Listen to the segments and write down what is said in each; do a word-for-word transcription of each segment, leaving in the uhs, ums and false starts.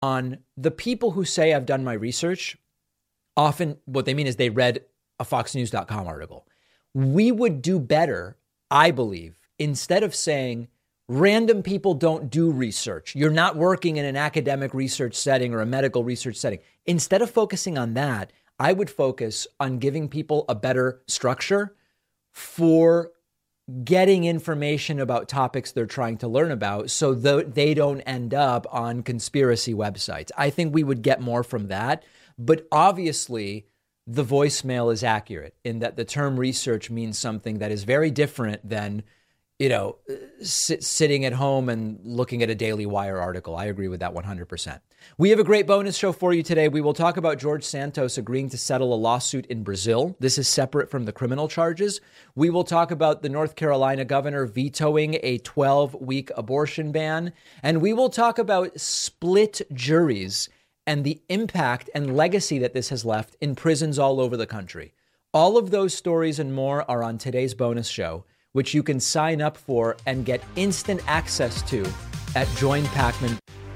on the people who say I've done my research. Often what they mean is they read a fox news dot com article. We would do better, I believe, instead of saying random people don't do research. You're not working in an academic research setting or a medical research setting. Instead of focusing on that, I would focus on giving people a better structure for getting information about topics they're trying to learn about so that they don't end up on conspiracy websites. I think we would get more from that. But obviously, the voicemail is accurate in that the term research means something that is very different than, you know, sit, sitting at home and looking at a Daily Wire article. I agree with that one hundred percent. We have a great bonus show for you today. We will talk about George Santos agreeing to settle a lawsuit in Brazil. This is separate from the criminal charges. We will talk about the North Carolina governor vetoing a twelve-week abortion ban. And we will talk about split juries and the impact and legacy that this has left in prisons all over the country. All of those stories and more are on today's bonus show, which you can sign up for and get instant access to at Join Pacman.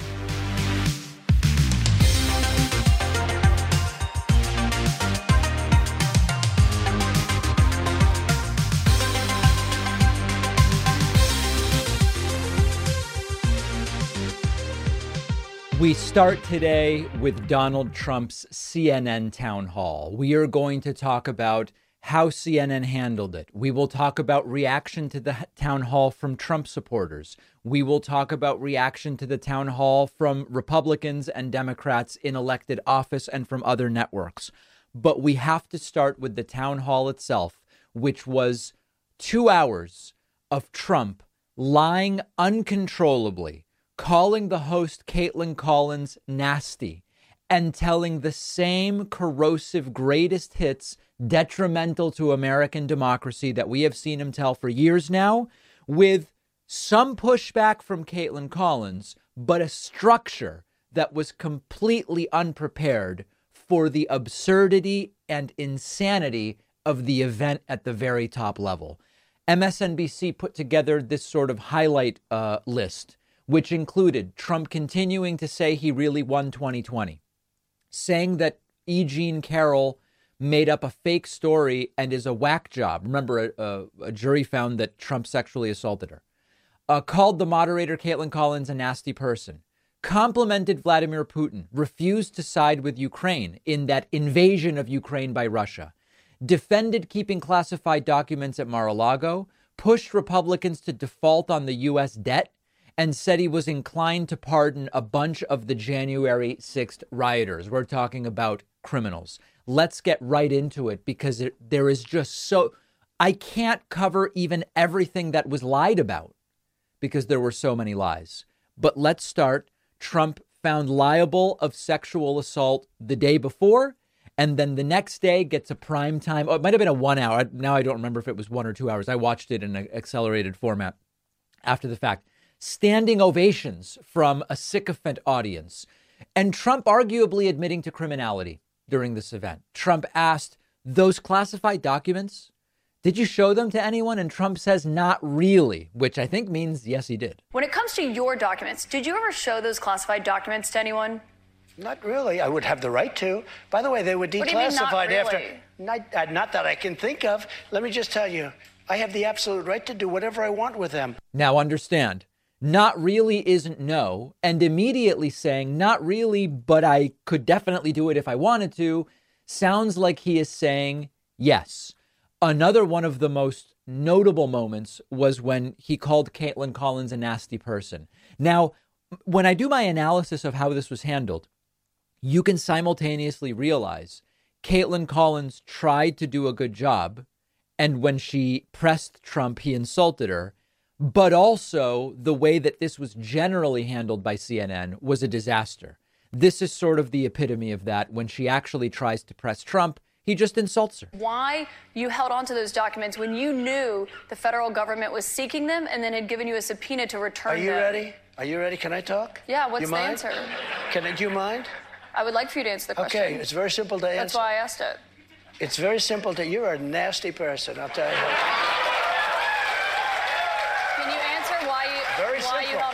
We start today with Donald Trump's C N N town hall. We are going to talk about how C N N handled it. We will talk about reaction to the town hall from Trump supporters. We will talk about reaction to the town hall from Republicans and Democrats in elected office and from other networks. But we have to start with the town hall itself, which was two hours of Trump lying uncontrollably, calling the host Caitlin Collins nasty, and telling the same corrosive greatest hits detrimental to American democracy that we have seen him tell for years now, with some pushback from Caitlin Collins, but a structure that was completely unprepared for the absurdity and insanity of the event at the very top level. M S N B C put together this sort of highlight uh, list, which included Trump continuing to say he really won twenty twenty, saying that E. Jean Carroll made up a fake story and is a whack job. Remember, a, a, a jury found that Trump sexually assaulted her. Uh, called the moderator Caitlin Collins a nasty person. Complimented Vladimir Putin. Refused to side with Ukraine in that invasion of Ukraine by Russia. Defended keeping classified documents at Mar-a-Lago. Pushed Republicans to default on the U S debt. And said he was inclined to pardon a bunch of the January sixth rioters. We're talking about criminals. Let's get right into it because it, there is just so... I can't cover even everything that was lied about because there were so many lies. But let's start. Trump found liable of sexual assault the day before, and then the next day gets a prime time. Oh, it might have been a one hour. Now I don't remember if it was one or two hours. I watched it in an accelerated format after the fact. Standing ovations from a sycophant audience, and Trump arguably admitting to criminality during this event. Trump asked, those classified documents, did you show them to anyone? And Trump says, not really, which I think means yes, he did. When it comes to your documents, did you ever show those classified documents to anyone? Not really. I would have the right to. By the way, they were declassified What do you mean, not really? after. Not, uh, not that I can think of. Let me just tell you, I have the absolute right to do whatever I want with them. Now understand. Not really isn't no, and immediately saying not really, but I could definitely do it if I wanted to, sounds like he is saying yes. Another one of the most notable moments was when he called Caitlin Collins a nasty person. Now, when I do my analysis of how this was handled, you can simultaneously realize Caitlin Collins tried to do a good job, and when she pressed Trump, he insulted her. But also the way that this was generally handled by C N N was a disaster. This is sort of the epitome of that. When she actually tries to press Trump, he just insults her. Why you held on to those documents when you knew the federal government was seeking them and then had given you a subpoena to return them? Are you them? ready? Are you ready? Can I talk? Yeah, what's you the mind? answer? Can I, do you mind? I would like for you to answer the question. Okay, it's very simple to answer. That's why I asked it. It's very simple to, you're a nasty person, I'll tell you. Can you answer why you, Very why you simple. held on to the documents?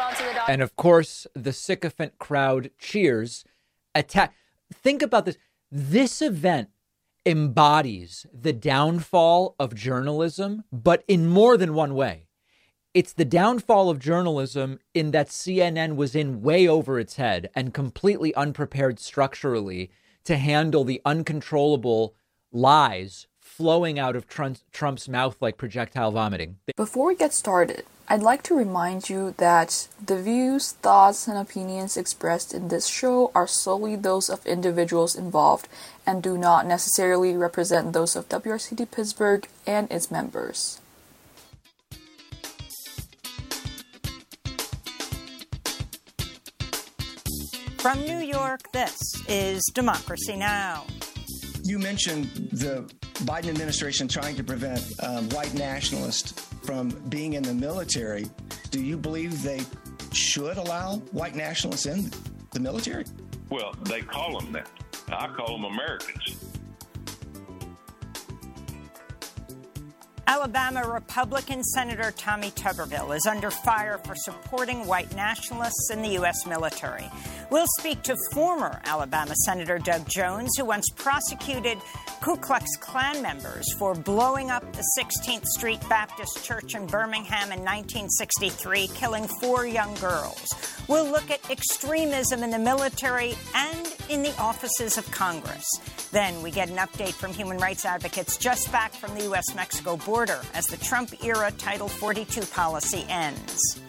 And of course, the sycophant crowd cheers. Attack. Think about this. This event embodies the downfall of journalism, but in more than one way. It's the downfall of journalism in that C N N was in way over its head and completely unprepared structurally to handle the uncontrollable lies flowing out of Trump's, Trump's mouth like projectile vomiting. Before we get started, I'd like to remind you that the views, thoughts, and opinions expressed in this show are solely those of individuals involved and do not necessarily represent those of W R C T Pittsburgh and its members. From New York, this is Democracy Now! You mentioned the Biden administration trying to prevent um, white nationalists from being in the military. Do you believe they should allow white nationalists in the military? Well, they call them that. I call them Americans. Alabama Republican Senator Tommy Tuberville is under fire for supporting white nationalists in the U S military. We'll speak to former Alabama Senator Doug Jones, who once prosecuted Ku Klux Klan members for blowing up the sixteenth Street Baptist Church in Birmingham in nineteen sixty-three, killing four young girls. We'll look at extremism in the military and in the offices of Congress. Then we get an update from human rights advocates just back from the U S Mexico border as the Trump-era Title forty-two policy ends.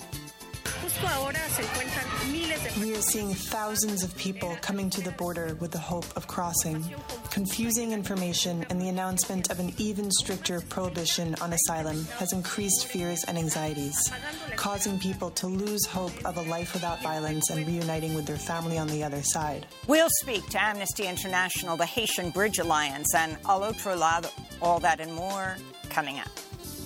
We are seeing thousands of people coming to the border with the hope of crossing. Confusing information and the announcement of an even stricter prohibition on asylum has increased fears and anxieties, causing people to lose hope of a life without violence and reuniting with their family on the other side. We'll speak to Amnesty International, the Haitian Bridge Alliance, and Al Otro Lado. All that and more coming up.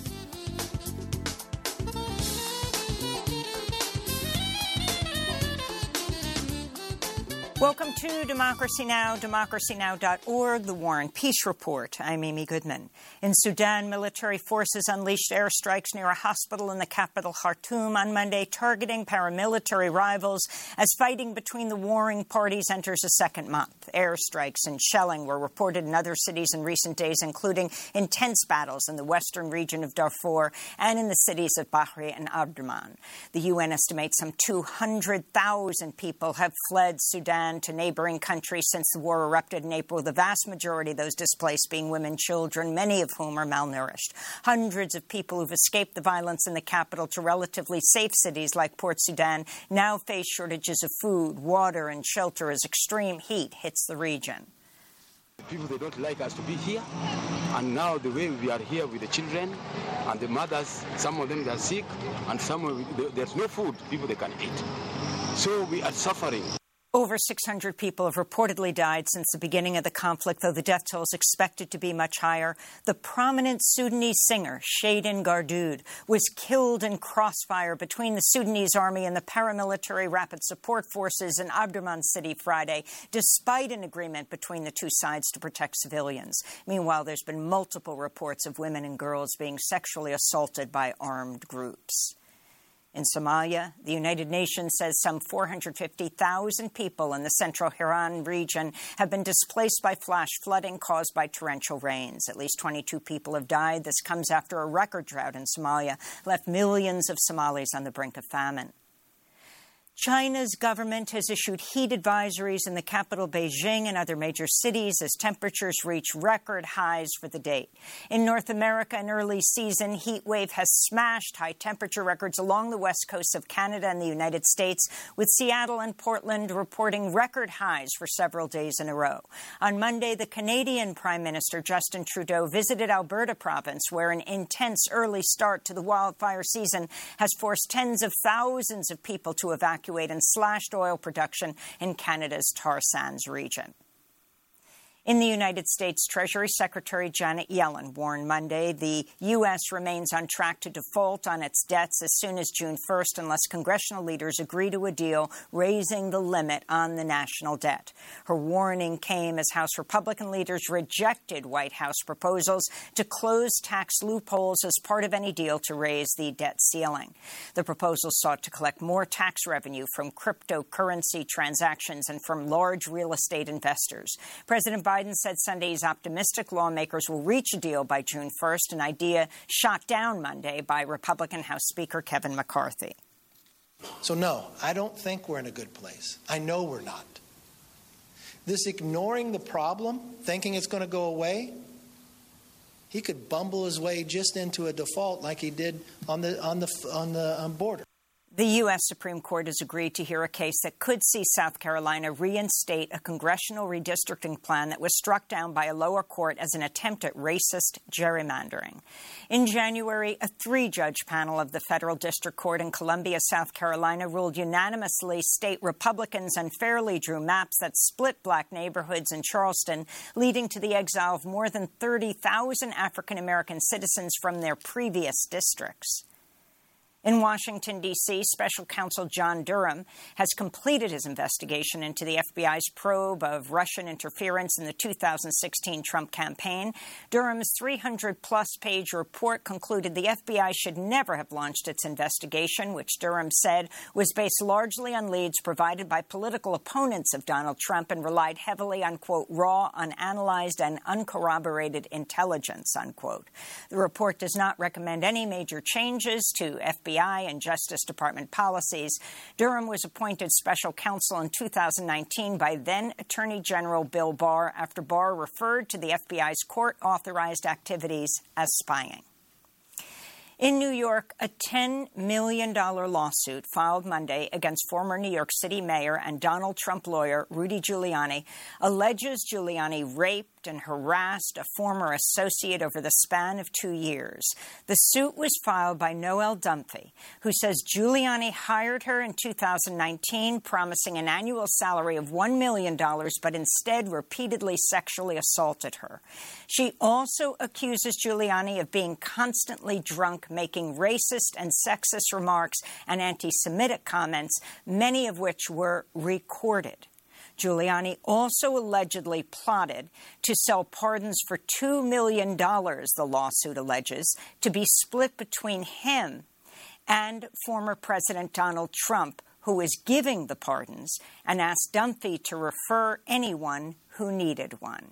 Welcome to Democracy Now!, democracy now dot org, the War and Peace Report. I'm Amy Goodman. In Sudan, military forces unleashed airstrikes near a hospital in the capital, Khartoum, on Monday, targeting paramilitary rivals as fighting between the warring parties enters a second month. Airstrikes and shelling were reported in other cities in recent days, including intense battles in the western region of Darfur and in the cities of Bahri and Omdurman. The U N estimates some two hundred thousand people have fled Sudan to neighboring countries since the war erupted in April, the vast majority of those displaced being women, children, many of whom are malnourished. Hundreds of people who've escaped the violence in the capital to relatively safe cities like Port Sudan now face shortages of food, water, and shelter as extreme heat hits the region. People, they don't like us to be here. And now the way we are here with the children and the mothers, some of them they are sick, and some there's no food, people they can eat. So we are suffering. Over six hundred people have reportedly died since the beginning of the conflict, though the death toll is expected to be much higher. The prominent Sudanese singer, Shayden Gardoud, was killed in crossfire between the Sudanese army and the paramilitary rapid support forces in Omdurman city Friday, despite an agreement between the two sides to protect civilians. Meanwhile, there's been multiple reports of women and girls being sexually assaulted by armed groups. In Somalia, the United Nations says some four hundred fifty thousand people in the central Hiran region have been displaced by flash flooding caused by torrential rains. At least twenty-two people have died. This comes after a record drought in Somalia left millions of Somalis on the brink of famine. China's government has issued heat advisories in the capital, Beijing, and other major cities as temperatures reach record highs for the date. In North America, an early season heat wave has smashed high temperature records along the west coast of Canada and the United States, with Seattle and Portland reporting record highs for several days in a row. On Monday, the Canadian Prime Minister Justin Trudeau visited Alberta province, where an intense early start to the wildfire season has forced tens of thousands of people to evacuate and slashed oil production in Canada's tar sands region. In the United States, Treasury Secretary Janet Yellen warned Monday the U S remains on track to default on its debts as soon as June first unless congressional leaders agree to a deal raising the limit on the national debt. Her warning came as House Republican leaders rejected White House proposals to close tax loopholes as part of any deal to raise the debt ceiling. The proposals sought to collect more tax revenue from cryptocurrency transactions and from large real estate investors. President Biden Biden said Sunday he's optimistic lawmakers will reach a deal by June first, an idea shot down Monday by Republican House Speaker Kevin McCarthy. So, no, I don't think we're in a good place. I know we're not. This ignoring the problem, thinking it's going to go away, he could bumble his way just into a default like he did on the on the on the um, border. The U S Supreme Court has agreed to hear a case that could see South Carolina reinstate a congressional redistricting plan that was struck down by a lower court as an attempt at racist gerrymandering. In January, a three-judge panel of the federal district court in Columbia, South Carolina, ruled unanimously state Republicans unfairly drew maps that split black neighborhoods in Charleston, leading to the exile of more than thirty thousand African-American citizens from their previous districts. In Washington, D C, Special Counsel John Durham has completed his investigation into the F B I's probe of Russian interference in the two thousand sixteen Trump campaign. Durham's three hundred plus page report concluded the F B I should never have launched its investigation, which Durham said was based largely on leads provided by political opponents of Donald Trump and relied heavily on, quote, raw, unanalyzed, and uncorroborated intelligence, unquote. The report does not recommend any major changes to F B I and Justice Department policies. Durham was appointed special counsel in two thousand nineteen by then Attorney General Bill Barr after Barr referred to the F B I's court-authorized activities as spying. In New York, a ten million dollars lawsuit filed Monday against former New York City Mayor and Donald Trump lawyer Rudy Giuliani alleges Giuliani raped and harassed a former associate over the span of two years. The suit was filed by Noelle Dunphy, who says Giuliani hired her in two thousand nineteen, promising an annual salary of one million dollars, but instead repeatedly sexually assaulted her. She also accuses Giuliani of being constantly drunk, making racist and sexist remarks and anti-Semitic comments, many of which were recorded. Giuliani also allegedly plotted to sell pardons for two million dollars, the lawsuit alleges, to be split between him and former President Donald Trump, who was giving the pardons, and asked Dunphy to refer anyone who needed one.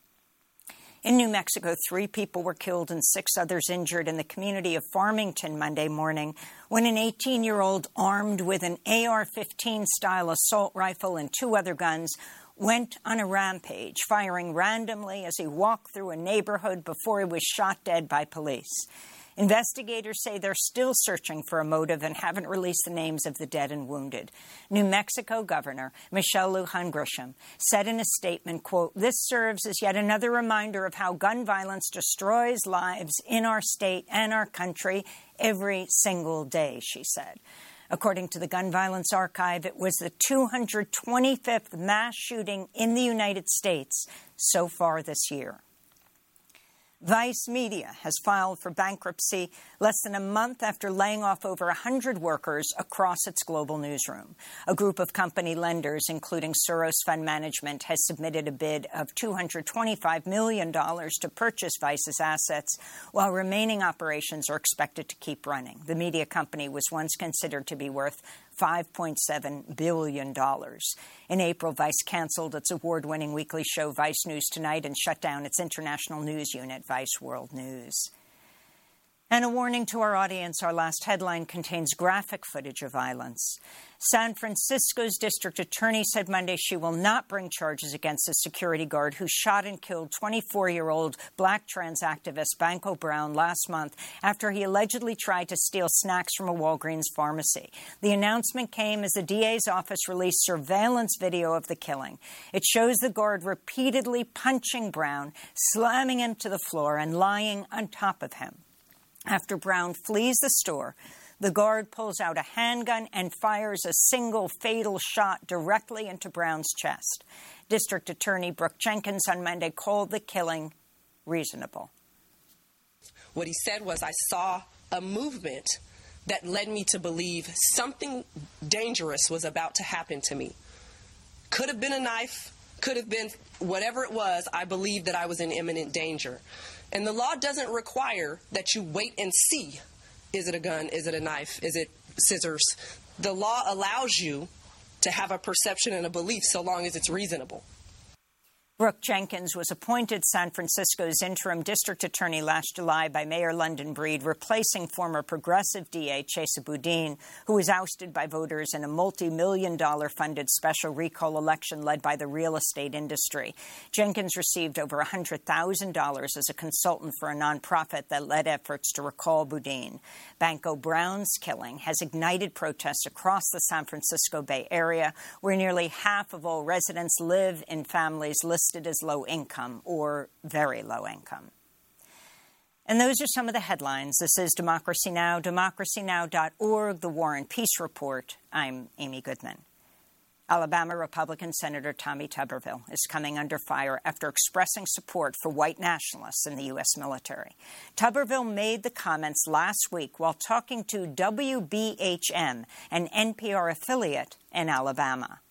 In New Mexico, three people were killed and six others injured in the community of Farmington Monday morning when an eighteen-year-old armed with an A R fifteen style assault rifle and two other guns went on a rampage, firing randomly as he walked through a neighborhood before he was shot dead by police. Investigators say they're still searching for a motive and haven't released the names of the dead and wounded. New Mexico Governor Michelle Lujan Grisham said in a statement, quote, "This serves as yet another reminder of how gun violence destroys lives in our state and our country every single day," she said. According to the Gun Violence Archive, it was the two hundred twenty-fifth mass shooting in the United States so far this year. Vice Media has filed for bankruptcy less than a month after laying off over one hundred workers across its global newsroom. A group of company lenders, including Soros Fund Management, has submitted a bid of two hundred twenty-five million dollars to purchase Vice's assets, while remaining operations are expected to keep running. The media company was once considered to be worth five point seven billion dollars. In April, Vice canceled its award-winning weekly show Vice News Tonight and shut down its international news unit, Vice World News. And a warning to our audience, our last headline contains graphic footage of violence. San Francisco's district attorney said Monday she will not bring charges against a security guard who shot and killed twenty-four-year-old black trans activist Banko Brown last month after he allegedly tried to steal snacks from a Walgreens pharmacy. The announcement came as the D A's office released surveillance video of the killing. It shows the guard repeatedly punching Brown, slamming him to the floor, and lying on top of him. After Brown flees the store, The guard pulls out a handgun and fires a single fatal shot directly into Brown's chest. District Attorney Brooke Jenkins on Monday called the killing reasonable. What he said was, I saw a movement that led me to believe something dangerous was about to happen to me. Could have been a knife, could have been whatever it was. I believed that I was in imminent danger. And the law doesn't require that you wait and see. Is it a gun? Is it a knife? Is it scissors? The law allows you to have a perception and a belief so long as it's reasonable. Brooke Jenkins was appointed San Francisco's interim district attorney last July by Mayor London Breed, replacing former progressive D A Chesa Boudin, who was ousted by voters in a multi-million dollar funded special recall election led by the real estate industry. Jenkins received over one hundred thousand dollars as a consultant for a nonprofit that led efforts to recall Boudin. Banco Brown's killing has ignited protests across the San Francisco Bay Area, where nearly half of all residents live in families listed as low income or very low income. And those are some of the headlines. This is Democracy Now!, democracy now dot org, the War and Peace Report. I'm Amy Goodman. Alabama Republican Senator Tommy Tuberville is coming under fire after expressing support for white nationalists in the U S military. Tuberville made the comments last week while talking to W B H M, an N P R affiliate in Alabama.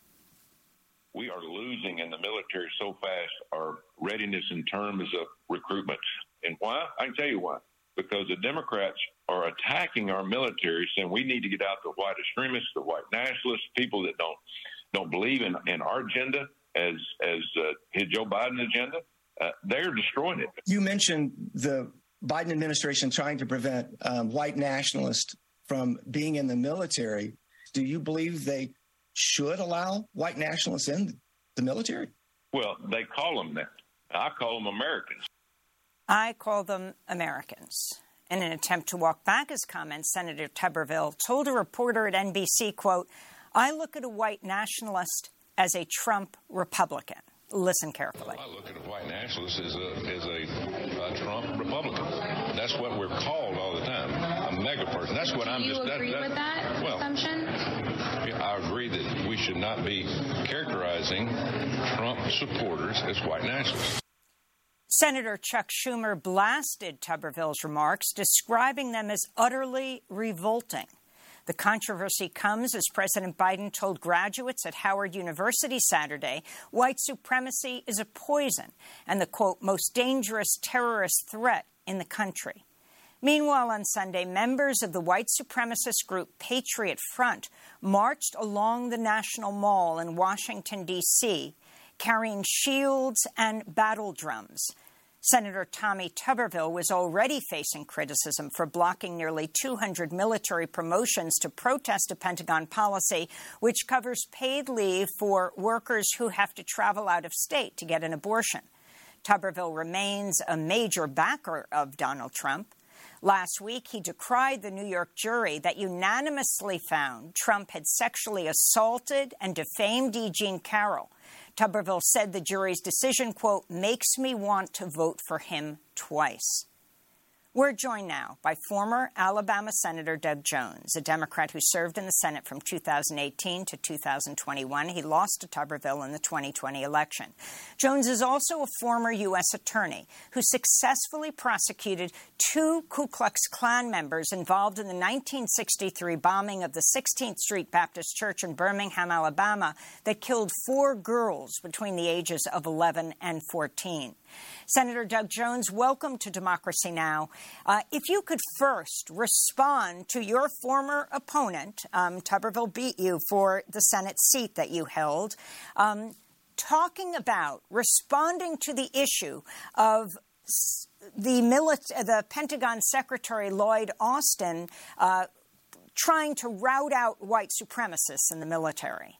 We are losing in the military so fast our readiness in terms of recruitment. And why? I can tell you why. Because the Democrats are attacking our military, saying we need to get out the white extremists, the white nationalists, people that don't don't believe in, in our agenda as as uh, his Joe Biden agenda. Uh, they're destroying it. You mentioned the Biden administration trying to prevent um, white nationalists from being in the military. Do you believe they should allow white nationalists in the military? Well, they call them that. I call them Americans. I call them Americans. In an attempt to walk back his comments, Senator Tuberville told a reporter at N B C, quote, I look at a white nationalist as a Trump Republican. Listen carefully. Well, I look at a white nationalist as a, as a, a Trump Republican. That's what we're called all the time, a mega person. That's what Do I'm you just... Do you agree that, that, with that well, assumption? I agree that we should not be characterizing Trump supporters as white nationalists. Senator Chuck Schumer blasted Tuberville's remarks, describing them as utterly revolting. The controversy comes as President Biden told graduates at Howard University Saturday white supremacy is a poison and the, quote, most dangerous terrorist threat in the country. Meanwhile, on Sunday, members of the white supremacist group Patriot Front marched along the National Mall in Washington, D C, carrying shields and battle drums. Senator Tommy Tuberville was already facing criticism for blocking nearly two hundred military promotions to protest a Pentagon policy which covers paid leave for workers who have to travel out of state to get an abortion. Tuberville remains a major backer of Donald Trump. Last week, he decried the New York jury that unanimously found Trump had sexually assaulted and defamed E. Jean Carroll. Tuberville said the jury's decision, quote, makes me want to vote for him twice. We're joined now by former Alabama Senator Doug Jones, a Democrat who served in the Senate from two thousand eighteen to two thousand twenty-one. He lost to Tuberville in the twenty twenty election. Jones is also a former U S attorney who successfully prosecuted two Ku Klux Klan members involved in the nineteen sixty-three bombing of the sixteenth Street Baptist Church in Birmingham, Alabama, that killed four girls between the ages of eleven and fourteen. Senator Doug Jones, welcome to Democracy Now! Uh, if you could first respond to your former opponent, um, Tuberville beat you for the Senate seat that you held, um, talking about responding to the issue of the, milit- the Pentagon Secretary Lloyd Austin uh, trying to rout out white supremacists in the military.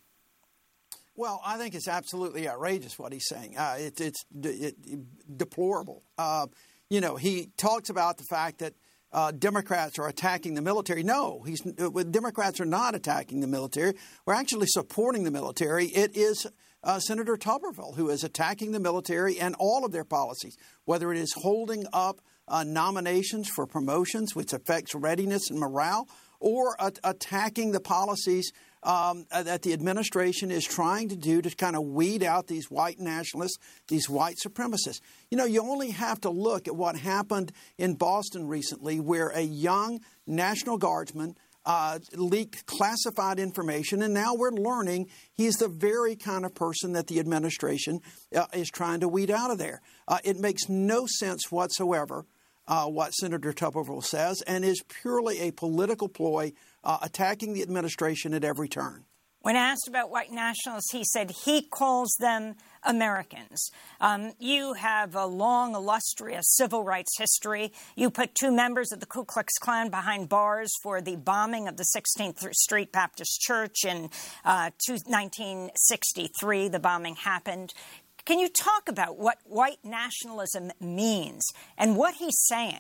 Well, I think it's absolutely outrageous what he's saying. Uh, it, it's it, it, deplorable. Uh, you know, he talks about the fact that uh, Democrats are attacking the military. No, he's, uh, Democrats are not attacking the military. We're actually supporting the military. It is uh, Senator Tuberville who is attacking the military and all of their policies, whether it is holding up uh, nominations for promotions, which affects readiness and morale, or uh, attacking the policies um, that the administration is trying to do to kind of weed out these white nationalists, these white supremacists. You know, you only have to look at what happened in Boston recently, where a young National Guardsman Uh, leaked classified information, and now we're learning he's the very kind of person that the administration uh, is trying to weed out of there. Uh, it makes no sense whatsoever uh, what Senator Tuberville says, and is purely a political ploy uh, attacking the administration at every turn. When asked about white nationalists, he said he calls them Americans. Um, you have a long, illustrious civil rights history. You put two members of the Ku Klux Klan behind bars for the bombing of the sixteenth Street Baptist Church in uh, nineteen sixty-three. The bombing happened. Can you talk about what white nationalism means and what he's saying?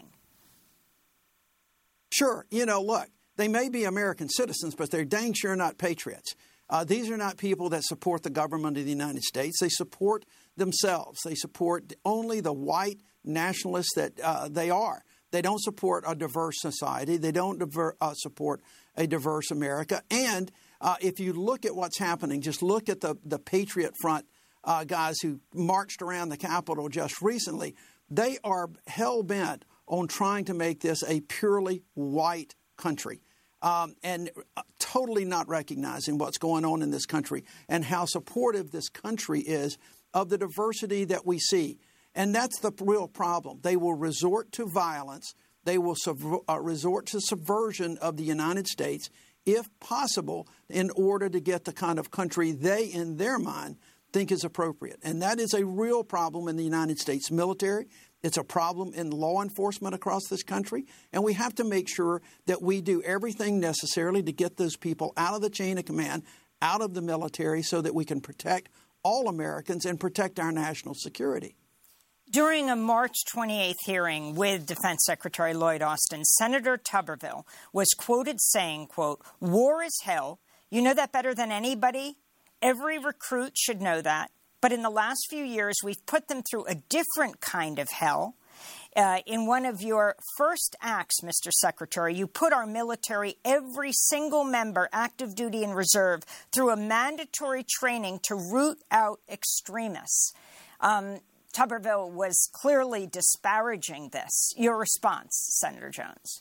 Sure. You know, look, they may be American citizens, but they're dang sure not patriots. Uh, these are not people that support the government of the United States. They support themselves. They support only the white nationalists that uh, they are. They don't support a diverse society. They don't diver- uh, support a diverse America. And uh, if you look at what's happening, just look at the, the Patriot Front uh, guys who marched around the Capitol just recently. They are hell-bent on trying to make this a purely white country. Um, and totally not recognizing what's going on in this country and how supportive this country is of the diversity that we see. And that's the real problem. They will resort to violence. They will sub- uh, resort to subversion of the United States, if possible, in order to get the kind of country they, in their mind, think is appropriate. And that is a real problem in the United States military. It's a problem in law enforcement across this country, and we have to make sure that we do everything necessarily to get those people out of the chain of command, out of the military, so that we can protect all Americans and protect our national security. During a March twenty-eighth hearing with Defense Secretary Lloyd Austin, Senator Tuberville was quoted saying, quote, "War is hell. You know that better than anybody. Every recruit should know that. But in the last few years, we've put them through a different kind of hell. Uh, in one of your first acts, Mister Secretary, you put our military, every single member, active duty and reserve, through a mandatory training to root out extremists." Um, Tuberville was clearly disparaging this. Your response, Senator Jones?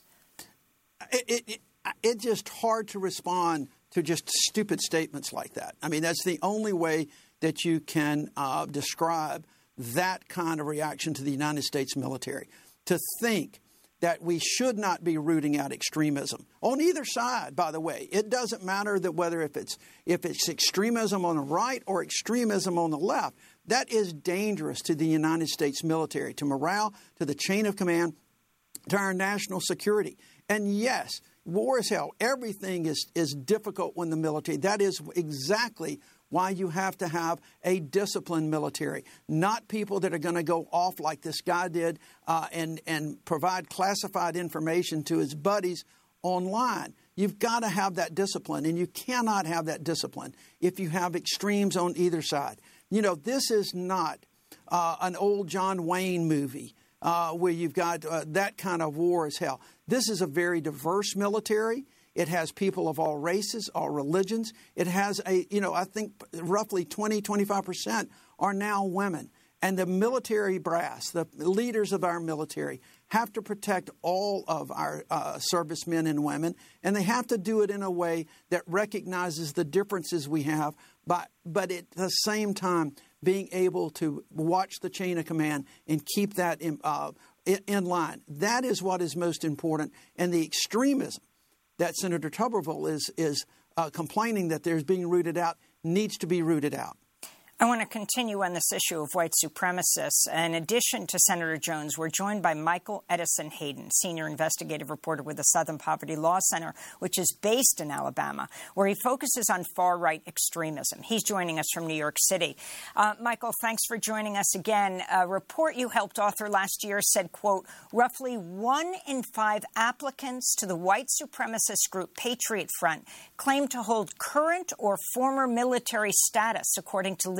It, it, it, it's just hard to respond to just stupid statements like that. I mean, that's the only way that you can uh, describe that kind of reaction to the United States military. To think that we should not be rooting out extremism on either side, by the way. It doesn't matter that whether if it's if it's extremism on the right or extremism on the left. That is dangerous to the United States military, to morale, to the chain of command, to our national security. And yes, war is hell. Everything is, is difficult when the military. That is exactly why you have to have a disciplined military, not people that are going to go off like this guy did uh, and, and provide classified information to his buddies online. You've got to have that discipline, and you cannot have that discipline if you have extremes on either side. You know, this is not uh, an old John Wayne movie uh, where you've got uh, that kind of war as hell. This is a very diverse military. It has people of all races, all religions. It has a, you know, I think roughly twenty, twenty-five percent are now women. And the military brass, the leaders of our military, have to protect all of our uh, servicemen and women. And they have to do it in a way that recognizes the differences we have, but, but at the same time being able to watch the chain of command and keep that in, uh, in line. That is what is most important. And the extremism that Senator Tuberville is, is uh, complaining that there's being rooted out needs to be rooted out. I want to continue on this issue of white supremacists. In addition to Senator Jones, we're joined by Michael Edison Hayden, senior investigative reporter with the Southern Poverty Law Center, which is based in Alabama, where he focuses on far-right extremism. He's joining us from New York City. Uh, Michael, thanks for joining us again. A report you helped author last year said, quote, roughly one in five applicants to the white supremacist group Patriot Front claim to hold current or former military status, according to legal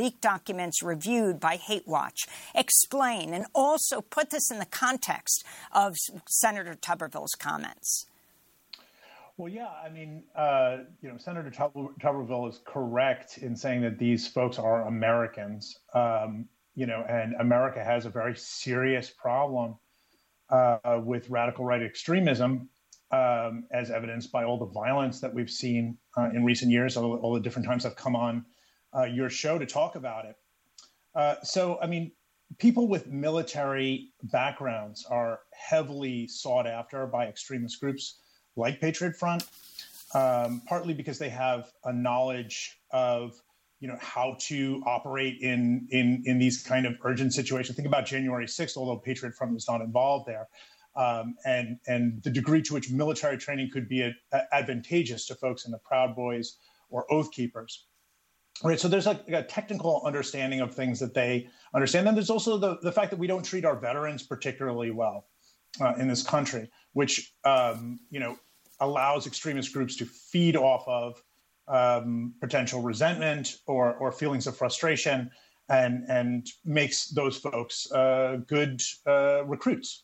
leaked documents reviewed by Hate Watch. Explain, and also put this in the context of Senator Tuberville's comments. Well, yeah, I mean, uh, you know, Senator Tuber- Tuberville is correct in saying that these folks are Americans, um, you know, and America has a very serious problem uh, with radical right extremism, um, as evidenced by all the violence that we've seen uh, in recent years, all, all the different times I've come on uh, your show to talk about it. Uh, so, I mean, people with military backgrounds are heavily sought after by extremist groups like Patriot Front, um, partly because they have a knowledge of, you know, how to operate in in in these kind of urgent situations. Think about January sixth, although Patriot Front was not involved there, um, and and the degree to which military training could be a, a advantageous to folks in the Proud Boys or Oath Keepers. Right, so there's like a technical understanding of things that they understand. Then there's also the the fact that we don't treat our veterans particularly well uh, in this country, which um, you know. allows extremist groups to feed off of um, potential resentment or, or feelings of frustration, and and makes those folks uh, good uh, recruits.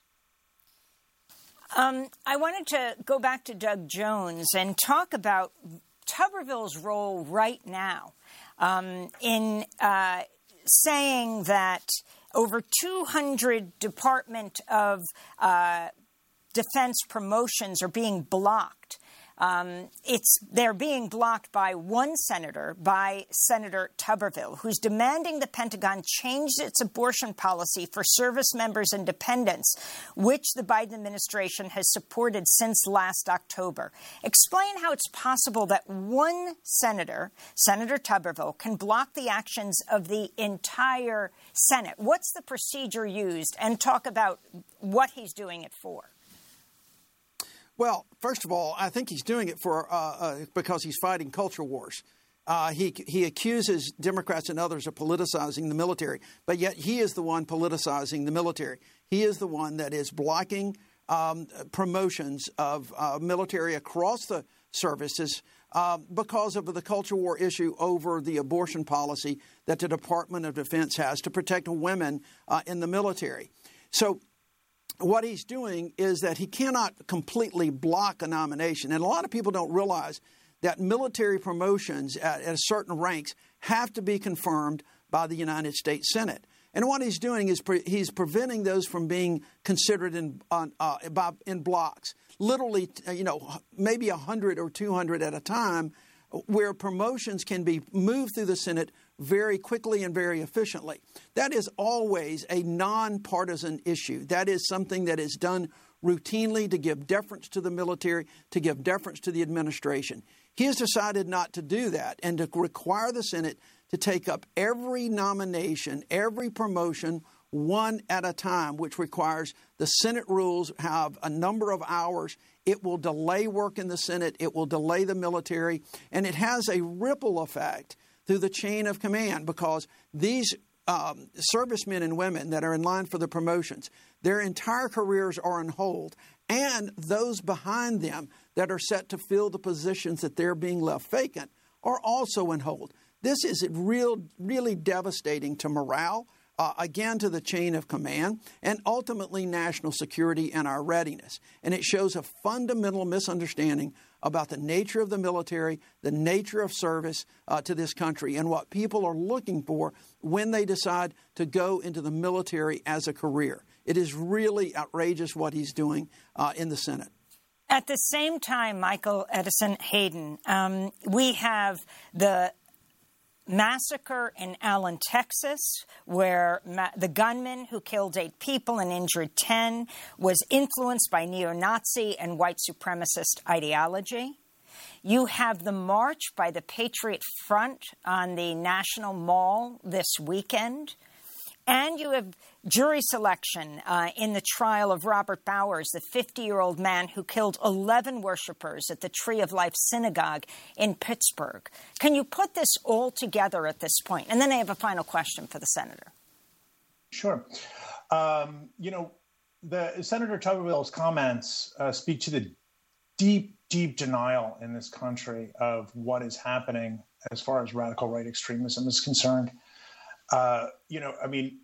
Um, I wanted to go back to Doug Jones and talk about Tuberville's role right now um, in uh, saying that over two hundred Department of uh, Defense promotions are being blocked. Um, it's they're being blocked by one senator, by Senator Tuberville, who's demanding the Pentagon change its abortion policy for service members and dependents, which the Biden administration has supported since last October. Explain how it's possible that one senator, Senator Tuberville, can block the actions of the entire Senate. What's the procedure used? And talk about what he's doing it for. Well, first of all, I think he's doing it for uh, uh, because he's fighting culture wars. Uh, he he accuses Democrats and others of politicizing the military, but yet he is the one politicizing the military. He is the one that is blocking um, promotions of uh, military across the services uh, because of the culture war issue over the abortion policy that the Department of Defense has to protect women uh, in the military. So what he's doing is that he cannot completely block a nomination. And a lot of people don't realize that military promotions at, at certain ranks have to be confirmed by the United States Senate. And what he's doing is pre- he's preventing those from being considered in on, uh, by, in blocks, literally, you know, maybe one hundred or two hundred at a time, where promotions can be moved through the Senate very quickly and very efficiently. That is always a nonpartisan issue. That is something that is done routinely to give deference to the military, to give deference to the administration. He has decided not to do that and to require the Senate to take up every nomination, every promotion, one at a time, which requires the Senate rules have a number of hours. It will delay work in the Senate. It will delay the military. And it has a ripple effect through the chain of command, because these um, servicemen and women that are in line for the promotions, their entire careers are on hold. And those behind them that are set to fill the positions that they're being left vacant are also on hold. This is real, really devastating to morale, uh, again, to the chain of command, and ultimately national security and our readiness. And it shows a fundamental misunderstanding about the nature of the military, the nature of service uh, to this country, and what people are looking for when they decide to go into the military as a career. It is really outrageous what he's doing uh, in the Senate. At the same time, Michael Edison Hayden, um, we have the massacre in Allen, Texas, where ma- the gunman who killed eight people and injured ten was influenced by neo-Nazi and white supremacist ideology. You have the march by the Patriot Front on the National Mall this weekend. And you have jury selection uh, in the trial of Robert Bowers, the fifty-year-old man who killed eleven worshipers at the Tree of Life Synagogue in Pittsburgh. Can you put this all together at this point? And then I have a final question for the senator. Sure. Um, you know, the Senator Tuberville's comments uh, speak to the deep, deep denial in this country of what is happening as far as radical right extremism is concerned. uh, you know, I mean,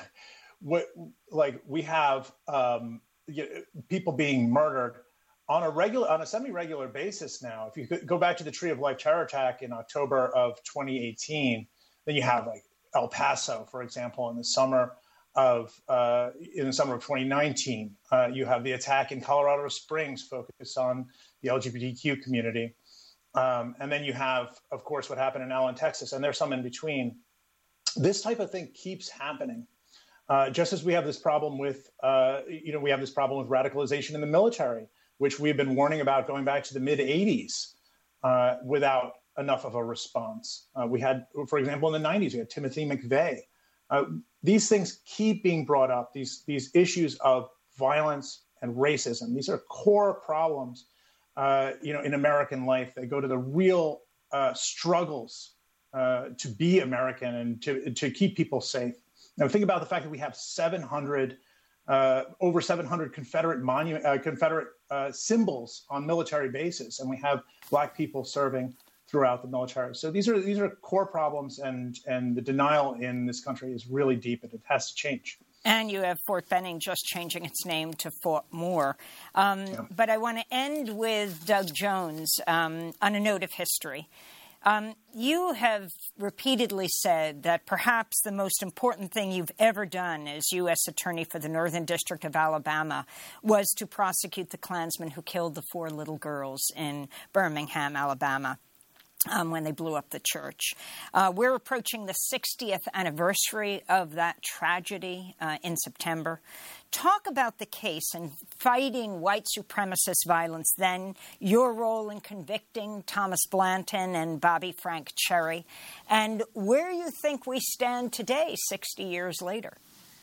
what like we have um, you know, people being murdered on a regular, on a semi-regular basis now. If you go back to the Tree of Life terror attack in October of twenty eighteen, then you have like El Paso, for example, in the summer of uh, in the summer of twenty nineteen. Uh, you have the attack in Colorado Springs, focused on the L G B T Q community, um, and then you have, of course, what happened in Allen, Texas, and there's some in between. This type of thing keeps happening. Uh, just as we have this problem with, uh, you know, we have this problem with radicalization in the military, which we've been warning about going back to the mid eighties uh, without enough of a response. Uh, we had, for example, in the nineties, we had Timothy McVeigh. Uh, these things keep being brought up, these, these issues of violence and racism. These are core problems, uh, you know, in American life. They go to the real uh, struggles uh, to be American and to, to keep people safe. Now, think about the fact that we have seven hundred, uh, over seven hundred Confederate monu- uh, Confederate uh, symbols on military bases, and we have Black people serving throughout the military. So these are these are core problems, and and the denial in this country is really deep, and it has to change. And you have Fort Benning just changing its name to Fort Moore. Um, yeah. But I want to end with Doug Jones um, on a note of history. Um, you have repeatedly said that perhaps the most important thing you've ever done as U S Attorney for the Northern District of Alabama was to prosecute the Klansmen who killed the four little girls in Birmingham, Alabama. Um, when they blew up the church. Uh, we're approaching the sixtieth anniversary of that tragedy uh, in September. Talk about the case and fighting white supremacist violence then, your role in convicting Thomas Blanton and Bobby Frank Cherry, and where you think we stand today, sixty years later.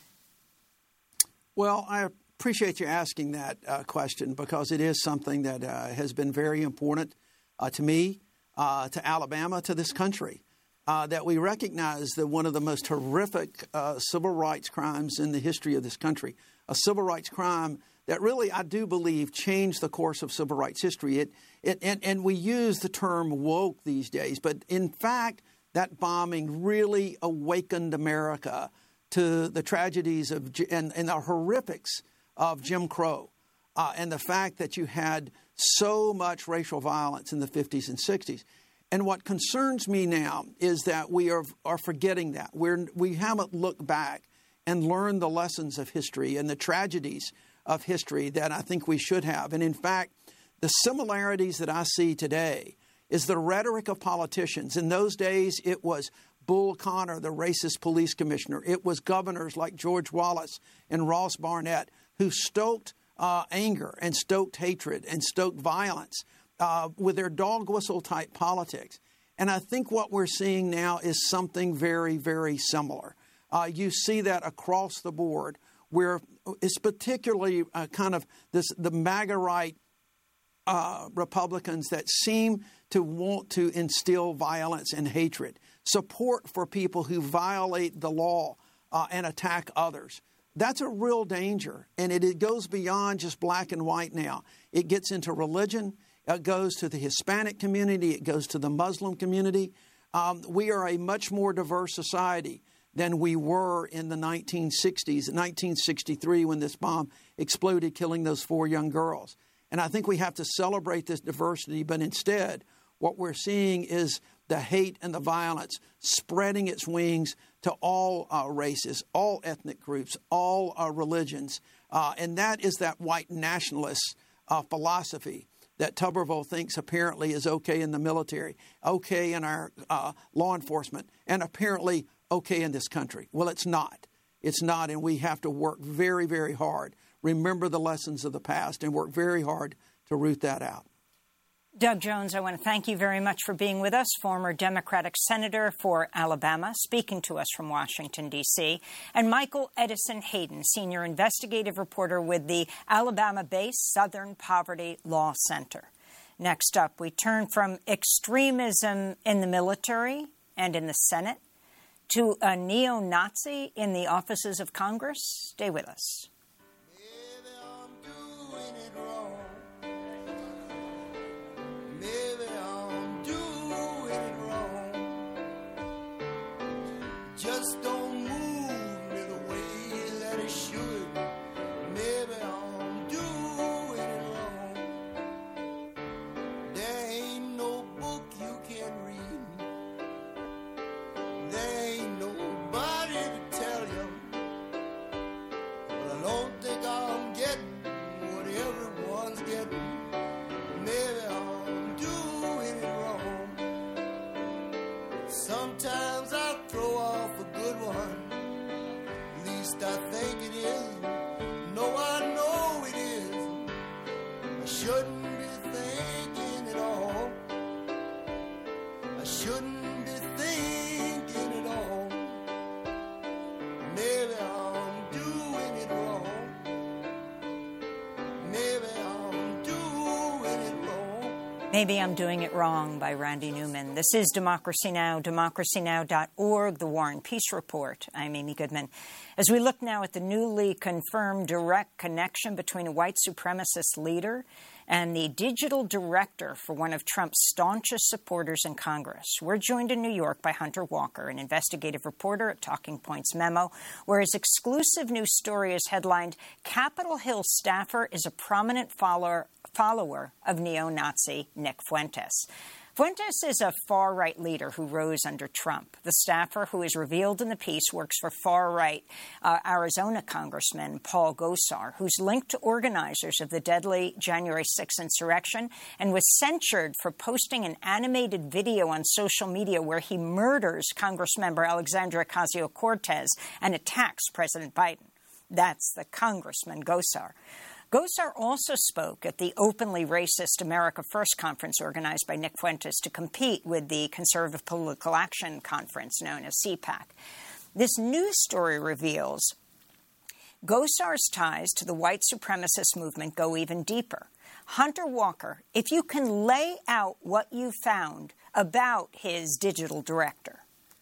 Well, I appreciate you asking that uh, question, because it is something that uh, has been very important uh, to me, Uh, to Alabama, to this country, uh, that we recognize that one of the most horrific uh, civil rights crimes in the history of this country, a civil rights crime that really, I do believe, changed the course of civil rights history. It, it, and, and we use the term woke these days, but in fact, that bombing really awakened America to the tragedies of and, and the horrifics of Jim Crow, uh, and the fact that you had so much racial violence in the fifties and sixties. And what concerns me now is that we are are forgetting that. We're, we haven't looked back and learned the lessons of history and the tragedies of history that I think we should have. And in fact, the similarities that I see today is the rhetoric of politicians. In those days, it was Bull Connor, the racist police commissioner. It was governors like George Wallace and Ross Barnett who stoked Uh, anger and stoked hatred and stoked violence uh, with their dog whistle type politics. And I think what we're seeing now is something very, very similar. Uh, you see that across the board, where it's particularly uh, kind of this the MAGA right uh, Republicans that seem to want to instill violence and hatred, support for people who violate the law uh, and attack others. That's a real danger, and it, it goes beyond just black and white now. It gets into religion. It goes to the Hispanic community. It goes to the Muslim community. Um, we are a much more diverse society than we were in the nineteen sixties, nineteen sixty-three, when this bomb exploded, killing those four young girls. And I think we have to celebrate this diversity, but instead, what we're seeing is the hate and the violence spreading its wings to all uh, races, all ethnic groups, all uh, religions. Uh, and that is that white nationalist uh, philosophy that Tuberville thinks apparently is okay in the military, okay in our uh, law enforcement, and apparently okay in this country. Well, it's not. It's not, and we have to work very, very hard, remember the lessons of the past, and work very hard to root that out. Doug Jones, I want to thank you very much for being with us, former Democratic Senator for Alabama, speaking to us from Washington, D C, and Michael Edison Hayden, Senior Investigative Reporter with the Alabama-based Southern Poverty Law Center. Next up, we turn from extremism in the military and in the Senate to a neo-Nazi in the offices of Congress. Stay with us. just don't move in the way that it should. Maybe I'm doing it wrong. There ain't no book you can read. There ain't nobody to tell you. But I don't think I'm getting what everyone's getting. Maybe I'm doing it wrong. Sometimes I throw off a good one. At least I think it is. No, I know it is. I shouldn't be thinking it all. I shouldn't be thinking it all. Maybe I'm doing it wrong. Maybe I'm doing it wrong. Maybe I'm Doing It Wrong by Randy Newman. This is Democracy Now!, democracy now dot org, The War and Peace Report. I'm Amy Goodman. As we look now at the newly confirmed direct connection between a white supremacist leader and the digital director for one of Trump's staunchest supporters in Congress. We're joined in New York by Hunter Walker, an investigative reporter at Talking Points Memo, where his exclusive news story is headlined, Capitol Hill Staffer is a Prominent follower follower of neo-Nazi Nick Fuentes. Fuentes is a far-right leader who rose under Trump. The staffer, who is revealed in the piece, works for far-right uh, Arizona Congressman Paul Gosar, who's linked to organizers of the deadly January sixth insurrection and was censured for posting an animated video on social media where he murders Congressmember Alexandria Ocasio-Cortez and attacks President Biden. That's the Congressman Gosar. Gosar also spoke at the openly racist America First conference organized by Nick Fuentes to compete with the Conservative Political Action Conference known as C PAC. This news story reveals Gosar's ties to the white supremacist movement go even deeper. Hunter Walker, if you can lay out what you found about his digital director.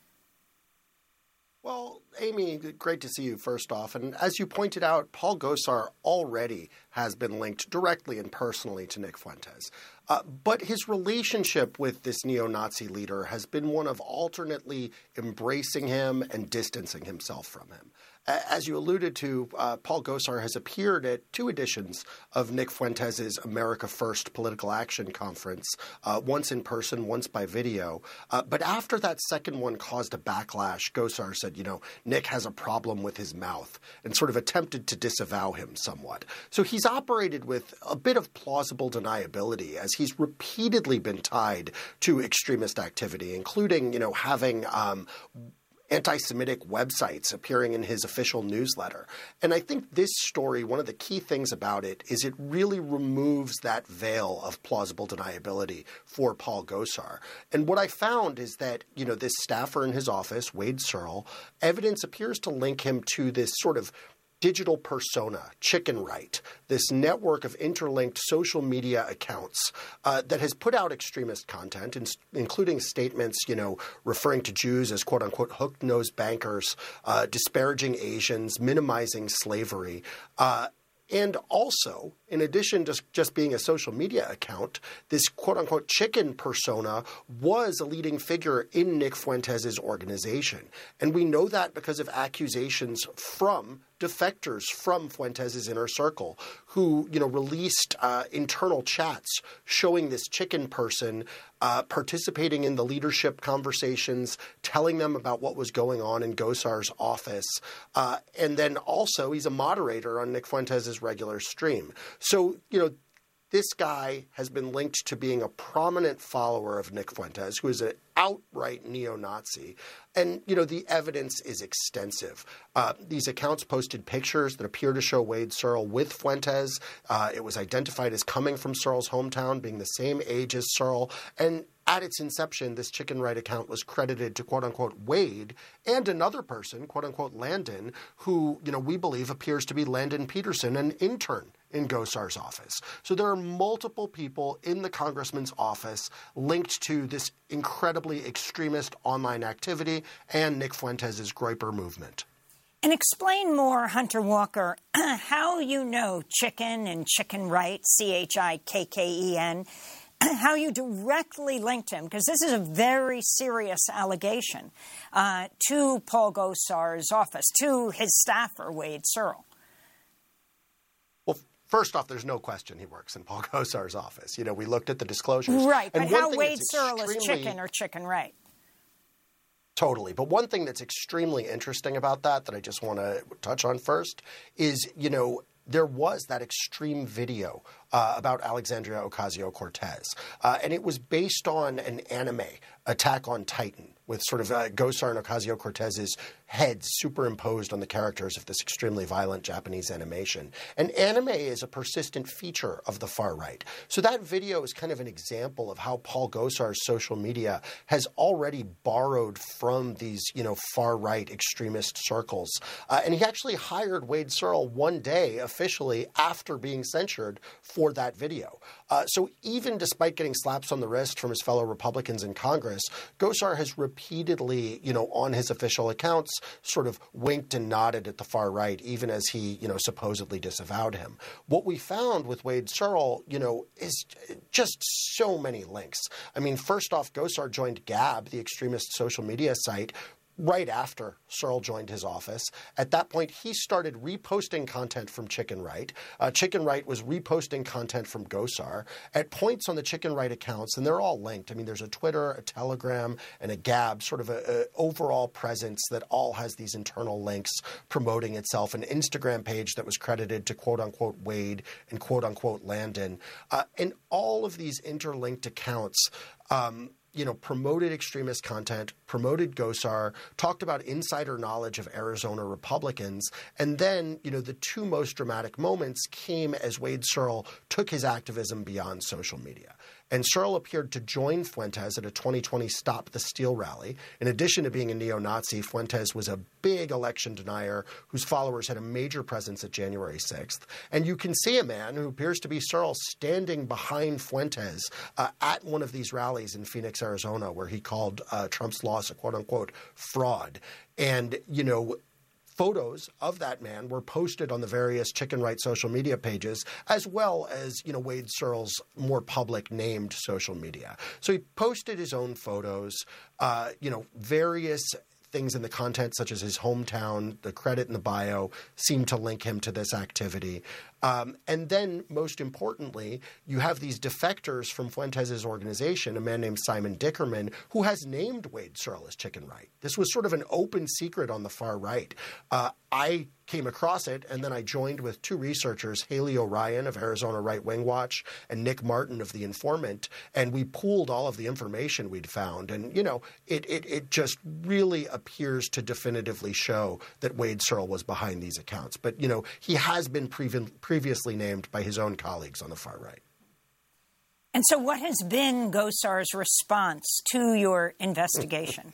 Well, Amy, great to see you first off. And as you pointed out, Paul Gosar already has been linked directly and personally to Nick Fuentes. Uh, but his relationship with this neo-Nazi leader has been one of alternately embracing him and distancing himself from him. As you alluded to, uh, Paul Gosar has appeared at two editions of Nick Fuentes' America First Political Action Conference, uh, once in person, once by video. Uh, but after that second one caused a backlash, Gosar said, you know, Nick has a problem with his mouth and sort of attempted to disavow him somewhat. So he's operated with a bit of plausible deniability as he's repeatedly been tied to extremist activity, including, you know, having um, anti-Semitic websites appearing in his official newsletter. And I think this story, one of the key things about it is it really removes that veil of plausible deniability for Paul Gosar. And what I found is that, you know, this staffer in his office, Wade Searle, evidence appears to link him to this sort of digital persona, Chicken Right, this network of interlinked social media accounts uh, that has put out extremist content, in, including statements, you know, referring to Jews as quote-unquote hook-nosed bankers, uh, disparaging Asians, minimizing slavery. Uh, And also, in addition to just being a social media account, this quote-unquote chicken persona was a leading figure in Nick Fuentes' organization. And we know that because of accusations from defectors from Fuentes' inner circle who, you know, released uh, internal chats showing this chicken person uh, participating in the leadership conversations, telling them about what was going on in Gosar's office. Uh, and then also he's a moderator on Nick Fuentes' regular stream. So, you know, this guy has been linked to being a prominent follower of Nick Fuentes, who is an outright neo-Nazi. And, you know, the evidence is extensive. Uh, these accounts posted pictures that appear to show Wade Searle with Fuentes. Uh, it was identified as coming from Searle's hometown, being the same age as Searle. And at its inception, this Chicken Right account was credited to, quote-unquote, Wade and another person, quote-unquote, Landon, who, you know, we believe appears to be Landon Peterson, an intern in Gosar's office. So there are multiple people in the congressman's office linked to this incredibly extremist online activity and Nick Fuentes' Groyper movement. And explain more, Hunter Walker, how you know Chicken and Chicken Right, C H I K K E N, how you directly linked him, because this is a very serious allegation, uh, to Paul Gosar's office, to his staffer, Wade Searle. Well, first off, there's no question he works in Paul Gosar's office. You know, we looked at the disclosures. Right, but and how Wade Searle extremely... is chicken or chicken right? Totally. But one thing that's extremely interesting about that, that I just want to touch on first, is, you know, there was that extreme video uh, about Alexandria Ocasio-Cortez. Uh, and it was based on an anime, Attack on Titan, with sort of uh, Gosar and Ocasio-Cortez's heads superimposed on the characters of this extremely violent Japanese animation. And anime is a persistent feature of the far right. So that video is kind of an example of how Paul Gosar's social media has already borrowed from these, you know, far-right extremist circles. Uh, and he actually hired Wade Searle one day officially after being censured for that video. Uh, so even despite getting slaps on the wrist from his fellow Republicans in Congress, Gosar has repeatedly, you know, on his official accounts, sort of winked and nodded at the far right, even as he, you know, supposedly disavowed him. What we found with Wade Searle, you know, is just so many links. I mean, first off, Gosar joined Gab, the extremist social media site, right after Searle joined his office. At that point, he started reposting content from Chicken Right. Uh, Chicken Right was reposting content from Gosar. At points on the Chicken Right accounts, and they're all linked. I mean, there's a Twitter, a Telegram, and a Gab, sort of a, a overall presence that all has these internal links promoting itself. An Instagram page that was credited to quote-unquote Wade and quote-unquote Landon. Uh, and all of these interlinked accounts um, you know, promoted extremist content, promoted Gosar, talked about insider knowledge of Arizona Republicans. And then, you know, the two most dramatic moments came as Wade Searle took his activism beyond social media. And Searle appeared to join Fuentes at a twenty twenty Stop the Steal rally. In addition to being a neo-Nazi, Fuentes was a big election denier whose followers had a major presence at January sixth. And you can see a man who appears to be Searle standing behind Fuentes uh, at one of these rallies in Phoenix, Arizona, where he called uh, Trump's loss a quote-unquote fraud. And, you know, photos of that man were posted on the various Chicken Right social media pages, as well as, you know, Wade Searle's more public named social media. So he posted his own photos, uh, you know, various things in the content, such as his hometown, the credit in the bio, seem to link him to this activity. Um, and then, most importantly, you have these defectors from Fuentes' organization, a man named Simon Dickerman, who has named Wade Searle as Chicken Right. This was sort of an open secret on the far right. Uh, I came across it, and then I joined with two researchers, Haley O'Ryan of Arizona Right Wing Watch and Nick Martin of The Informant, and we pooled all of the information we'd found. And, you know, it, it, it just really appears to definitively show that Wade Searle was behind these accounts. But, you know, he has been pre- previously named by his own colleagues on the far right. And so what has been Gosar's response to your investigation?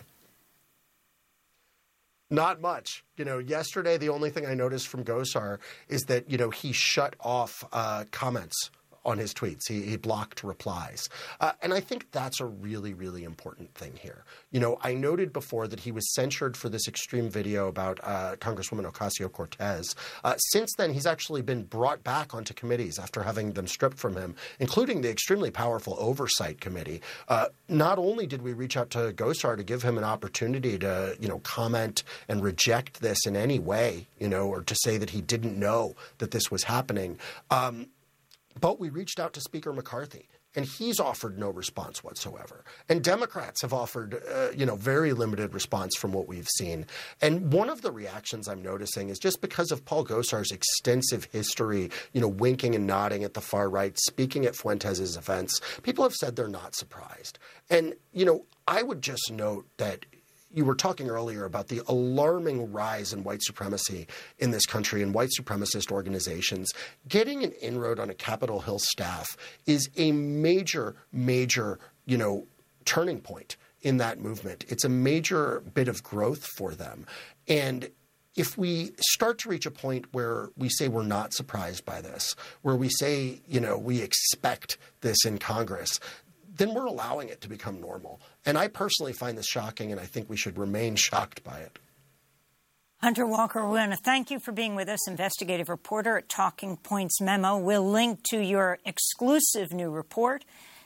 Not much. You know, yesterday, the only thing I noticed from Gosar is that, you know, he shut off uh, comments on his tweets. He, he blocked replies. Uh, and I think that's a really, really important thing here. You know, I noted before that he was censured for this extreme video about uh, Congresswoman Ocasio-Cortez. Uh, since then, he's actually been brought back onto committees after having them stripped from him, including the extremely powerful Oversight Committee. Uh, not only did we reach out to Gosar to give him an opportunity to, you know, comment and reject this in any way, you know, or to say that he didn't know that this was happening, um, but we reached out to Speaker McCarthy, and he's offered no response whatsoever. And Democrats have offered, uh, you know, very limited response from what we've seen. And one of the reactions I'm noticing is just because of Paul Gosar's extensive history, you know, winking and nodding at the far right, speaking at Fuentes' events, people have said they're not surprised. And, you know, I would just note that you were talking earlier about the alarming rise in white supremacy in this country and white supremacist organizations. Getting an inroad on a Capitol Hill staff is a major, major, you know, turning point in that movement. It's a major bit of growth for them. And if we start to reach a point where we say we're not surprised by this, where we say, you know, we expect this in Congress, then we're allowing it to become normal. And I personally find this shocking, and I think we should remain shocked by it. Hunter Walker, we want to thank you for being with us, investigative reporter at Talking Points Memo. We'll link to your exclusive new report,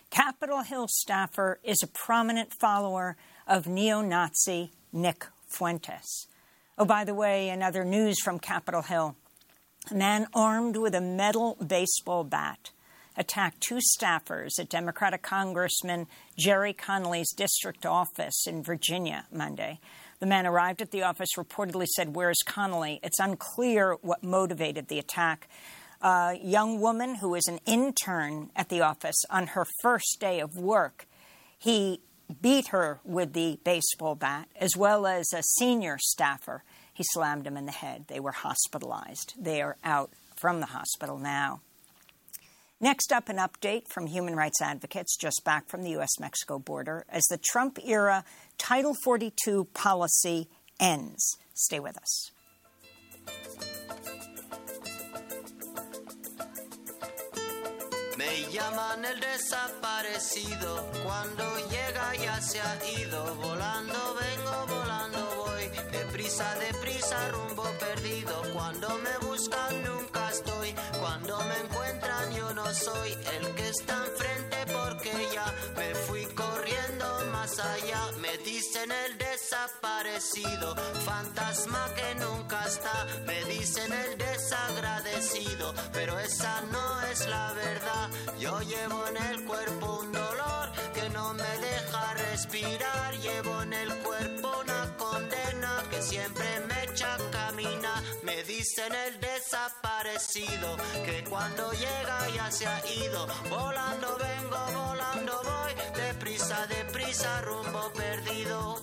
Capitol Hill staffer is a prominent follower of neo-Nazi Nick Fuentes. Oh, by the way, in other news from Capitol Hill, a man armed with a metal baseball bat attacked two staffers at Democratic Congressman Jerry Connolly's district office in Virginia Monday. The man arrived at the office, reportedly said, "Where's Connolly?" It's unclear what motivated the attack. A young woman who was an intern at the office on her first day of work, he beat her with the baseball bat, as well as a senior staffer. He slammed him in the head. They were hospitalized. They are out from the hospital now. Next up, an update from human rights advocates just back from the U S Mexico border as the Trump-era Title forty-two policy ends. Stay with us. Me llaman el desaparecido, cuando llega ya se ha ido, volando vengo, volando voy, deprisa, deprisa, rumbo perdido, cuando me buscan nunca estoy, cuando me encuentran yo no soy el que está enfrente porque ya me fui corriendo más allá, me dicen el desaparecido, fantasma que nunca está, me dicen el desagradecido, pero esa no es la verdad. Yo llevo en el cuerpo un dolor que no me deja respirar. Llevo en el cuerpo una condena que siempre me echa a caminar. Me dicen el desaparecido que cuando llega ya se ha ido. Volando vengo, volando voy, deprisa, deprisa, rumbo perdido.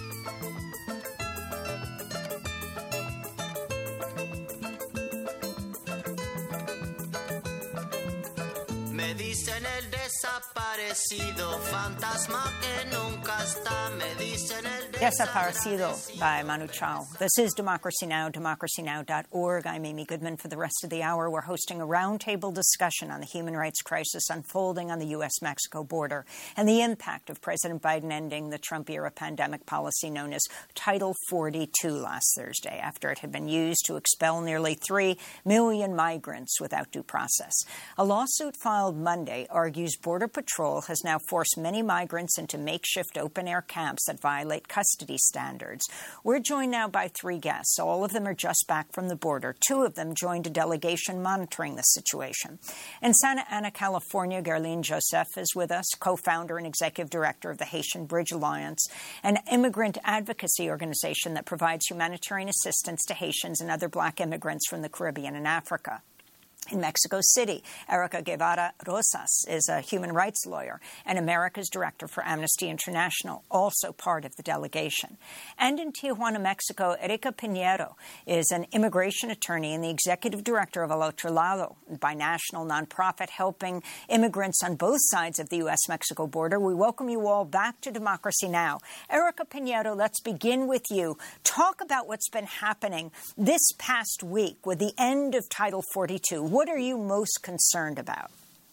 Me dicen el desaparecido, fantasma que nunca está. Me dicen el Desaparecido by Manu Chao. This is Democracy Now!, democracy now dot org. I'm Amy Goodman. For the rest of the hour, we're hosting a roundtable discussion on the human rights crisis unfolding on the U S Mexico border and the impact of President Biden ending the Trump-era pandemic policy known as Title forty-two last Thursday, after it had been used to expel nearly three million migrants without due process. A lawsuit filed Monday argues Border Patrol has now forced many migrants into makeshift open-air camps that violate custody standards. We're joined now by three guests. All of them are just back from the border. Two of them joined a delegation monitoring the situation. In Santa Ana, California, Garlene Joseph is with us, co-founder and executive director of the Haitian Bridge Alliance, an immigrant advocacy organization that provides humanitarian assistance to Haitians and other black immigrants from the Caribbean and Africa. In Mexico City, Erica Guevara Rosas is a human rights lawyer and America's director for Amnesty International, also part of the delegation. And in Tijuana, Mexico, Erika Pinheiro is an immigration attorney and the executive director of El Otro Lado, a binational nonprofit helping immigrants on both sides of the U S Mexico border. We welcome you all back to Democracy Now! Erica Pinheiro, let's begin with you. Talk about what's been happening this past week with the end of Title forty-two. What are you most concerned about?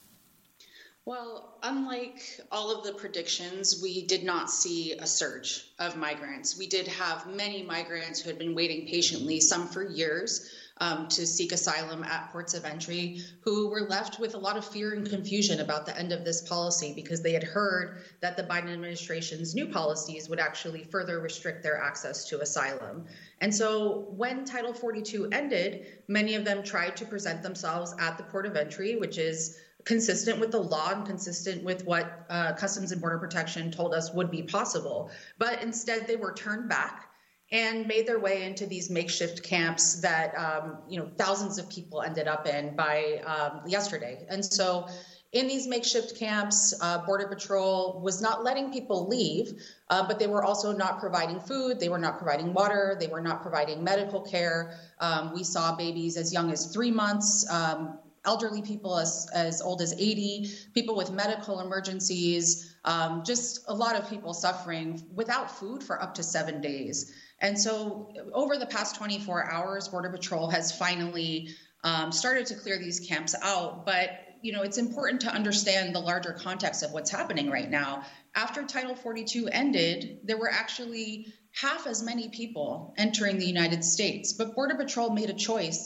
Well, unlike all of the predictions, we did not see a surge of migrants. We did have many migrants who had been waiting patiently, some for years, um, to seek asylum at ports of entry, who were left with a lot of fear and confusion about the end of this policy because they had heard that the Biden administration's new policies would actually further restrict their access to asylum. And so when Title forty-two ended, many of them tried to present themselves at the port of entry, which is consistent with the law and consistent with what uh, Customs and Border Protection told us would be possible. But instead, they were turned back and made their way into these makeshift camps that um, you know thousands of people ended up in by um, yesterday. And so in these makeshift camps, uh, Border Patrol was not letting people leave, uh, but they were also not providing food. They were not providing water. They were not providing medical care. Um, we saw babies as young as three months, um, elderly people as, as old as eighty, people with medical emergencies, um, just a lot of people suffering without food for up to seven days. And so over the past twenty-four hours, Border Patrol has finally um, started to clear these camps out. But you know, it's important to understand the larger context of what's happening right now. After Title forty-two ended, there were actually half as many people entering the United States, but Border Patrol made a choice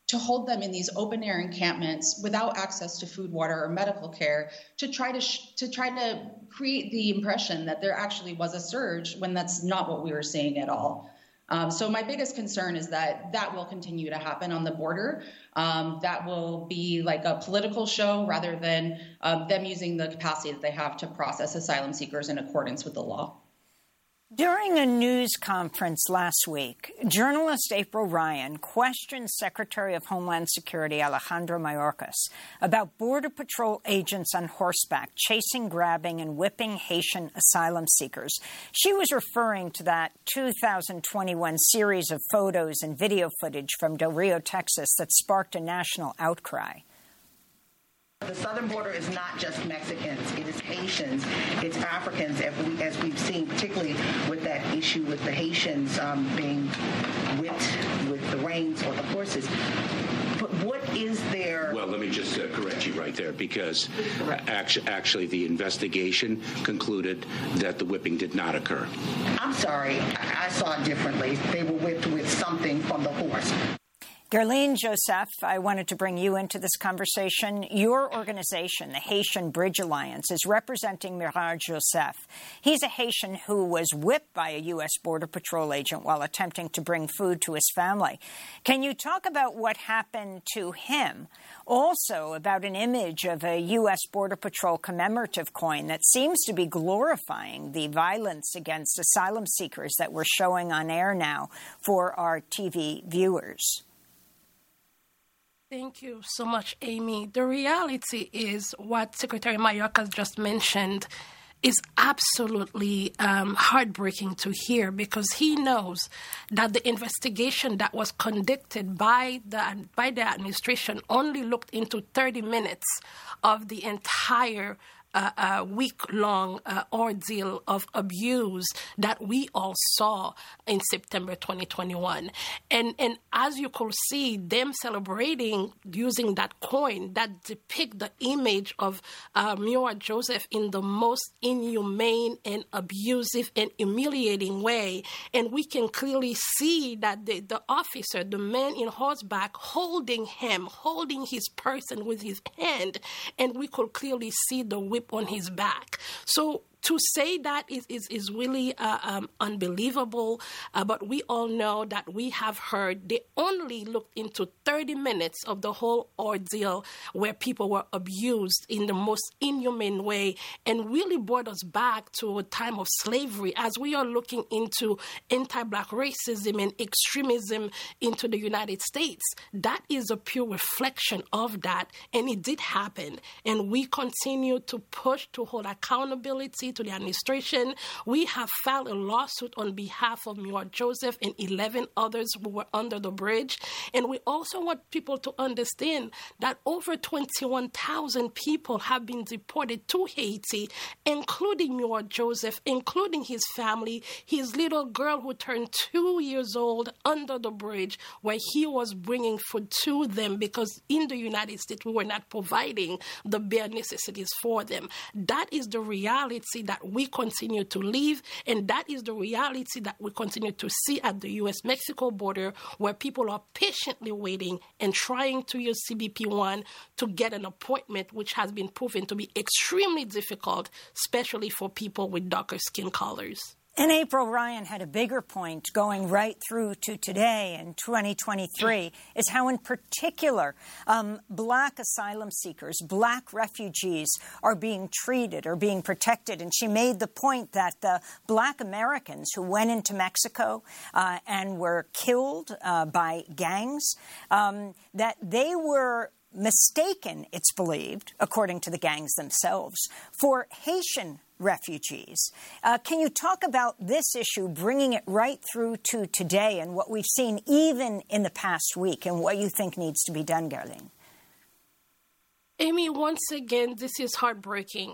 to hold them in these open air encampments without access to food, water, or medical care to try to sh- to try to create the impression that there actually was a surge when that's not what we were seeing at all. Um, so my biggest concern is that that will continue to happen on the border. Um, that will be like a political show rather than uh, them using the capacity that they have to process asylum seekers in accordance with the law. During a news conference last week, journalist April Ryan questioned Secretary of Homeland Security Alejandro Mayorkas about Border Patrol agents on horseback chasing, grabbing, and whipping Haitian asylum seekers. She was referring to that two thousand twenty-one series of photos and video footage from Del Rio, Texas, that sparked a national outcry. The southern border is not just Mexicans. It is Haitians. It's Africans, as, we, as we've seen, particularly with that issue with the Haitians um, being whipped with the reins or the horses. But what is there? Well, let me just uh, correct you right there, because actually, actually the investigation concluded that the whipping did not occur. I'm sorry. I, I saw it differently. They were whipped with something from the horse. Guerline Joseph, I wanted to bring you into this conversation. Your organization, the Haitian Bridge Alliance, is representing Mirage Joseph. He's a Haitian who was whipped by a U S Border Patrol agent while attempting to bring food to his family. Can you talk about what happened to him? Also about an image of a U S Border Patrol commemorative coin that seems to be glorifying the violence against asylum seekers that we're showing on air now for our T V viewers. Thank you so much, Amy. The reality is what Secretary Mayorkas just mentioned is absolutely um, heartbreaking to hear, because he knows that the investigation that was conducted by the by the administration only looked into thirty minutes of the entire Uh, uh, week-long uh, ordeal of abuse that we all saw in September twenty twenty-one. And and as you could see, them celebrating using that coin that depict the image of uh, Mirage Joseph in the most inhumane and abusive and humiliating way. And we can clearly see that the, the officer, the man in horseback, holding him, holding his person with his hand, and we could clearly see the whip on his back. So to say that is, is, is really uh, um, unbelievable, uh, but we all know that we have heard they only looked into thirty minutes of the whole ordeal where people were abused in the most inhumane way, and really brought us back to a time of slavery as we are looking into anti-Black racism and extremism into the United States. That is a pure reflection of that, and it did happen, and we continue to push to hold accountability to the administration. We have filed a lawsuit on behalf of Mirage Joseph and eleven others who were under the bridge. And we also want people to understand that over twenty-one thousand people have been deported to Haiti, including Mirage Joseph, including his family, his little girl who turned two years old under the bridge, where he was bringing food to them because in the United States we were not providing the bare necessities for them. That is the reality that we continue to live, and that is the reality that we continue to see at the U S Mexico border, where people are patiently waiting and trying to use C B P one to get an appointment, which has been proven to be extremely difficult, especially for people with darker skin colors. And April Ryan had a bigger point going right through to today in twenty twenty-three, is how in particular um, Black asylum seekers, Black refugees are being treated or being protected. And she made the point that the Black Americans who went into Mexico uh, and were killed uh, by gangs, um, that they were mistaken, it's believed, according to the gangs themselves, for Haitian refugees. Uh, can you talk about this issue, bringing it right through to today and what we've seen even in the past week, and what you think needs to be done, Guerline? Amy, once again, this is heartbreaking.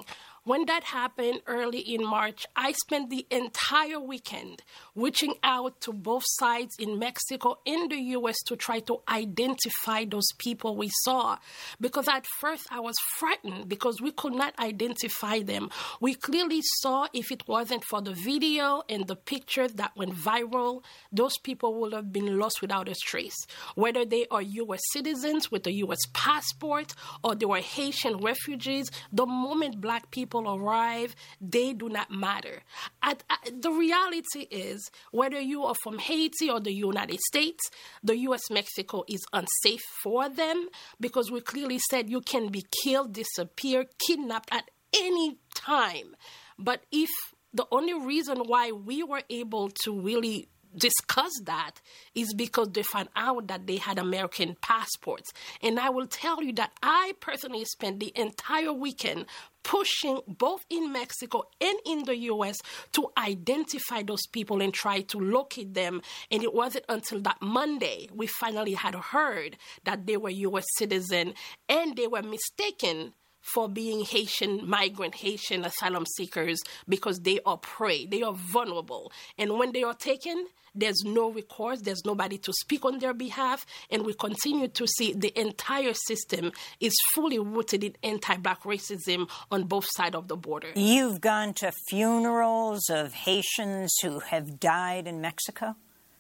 When that happened early in March, I spent the entire weekend reaching out to both sides in Mexico and the U S to try to identify those people we saw. Because at first I was frightened because we could not identify them. We clearly saw if it wasn't for the video and the pictures that went viral, those people would have been lost without a trace. Whether they are U S citizens with a U S passport or they were Haitian refugees, the moment black people arrive, they do not matter. At, at, the reality is, whether you are from Haiti or the United States, the U S Mexico is unsafe for them because we clearly said you can be killed, disappear, kidnapped at any time. But if the only reason why we were able to really discuss that is because they found out that they had American passports. And I will tell you that I personally spent the entire weekend pushing both in Mexico and in the U S to identify those people and try to locate them. And it wasn't until that Monday we finally had heard that they were U S citizens and they were mistaken for being Haitian migrant, Haitian asylum seekers because they are prey, they are vulnerable. And when they are taken, there's no recourse, there's nobody to speak on their behalf, and we continue to see the entire system is fully rooted in anti-black racism on both sides of the border. You've gone to funerals of Haitians who have died in Mexico?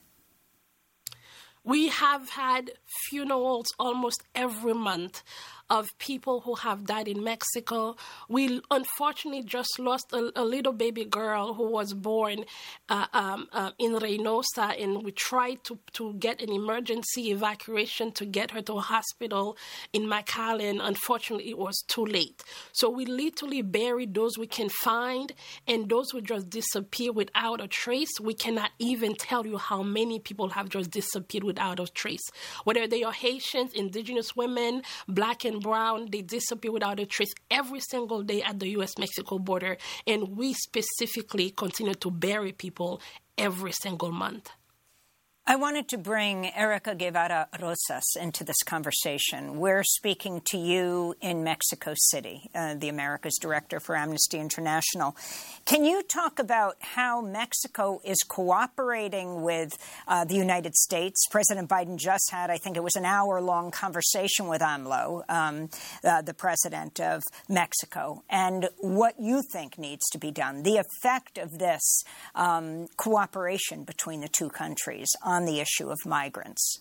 We have had funerals almost every month of people who have died in Mexico. We unfortunately just lost a, a little baby girl who was born uh, um, uh, in Reynosa, and we tried to, to get an emergency evacuation to get her to a hospital in McAllen. Unfortunately, it was too late. So we literally buried those we can find, and those who just disappear without a trace. We cannot even tell you how many people have just disappeared without a trace. Whether they are Haitians, indigenous women, black and brown, they disappear without a trace every single day at the U S Mexico border, and we specifically continue to bury people every single month. I wanted to bring Erika Guevara Rosas into this conversation. We're speaking to you in Mexico City, uh, the Americas Director for Amnesty International. Can you talk about how Mexico is cooperating with uh, the United States? President Biden just had, I think it was an hour-long conversation with AMLO, um, uh, the president of Mexico, and what you think needs to be done, the effect of this um, cooperation between the two countries on on the issue of migrants.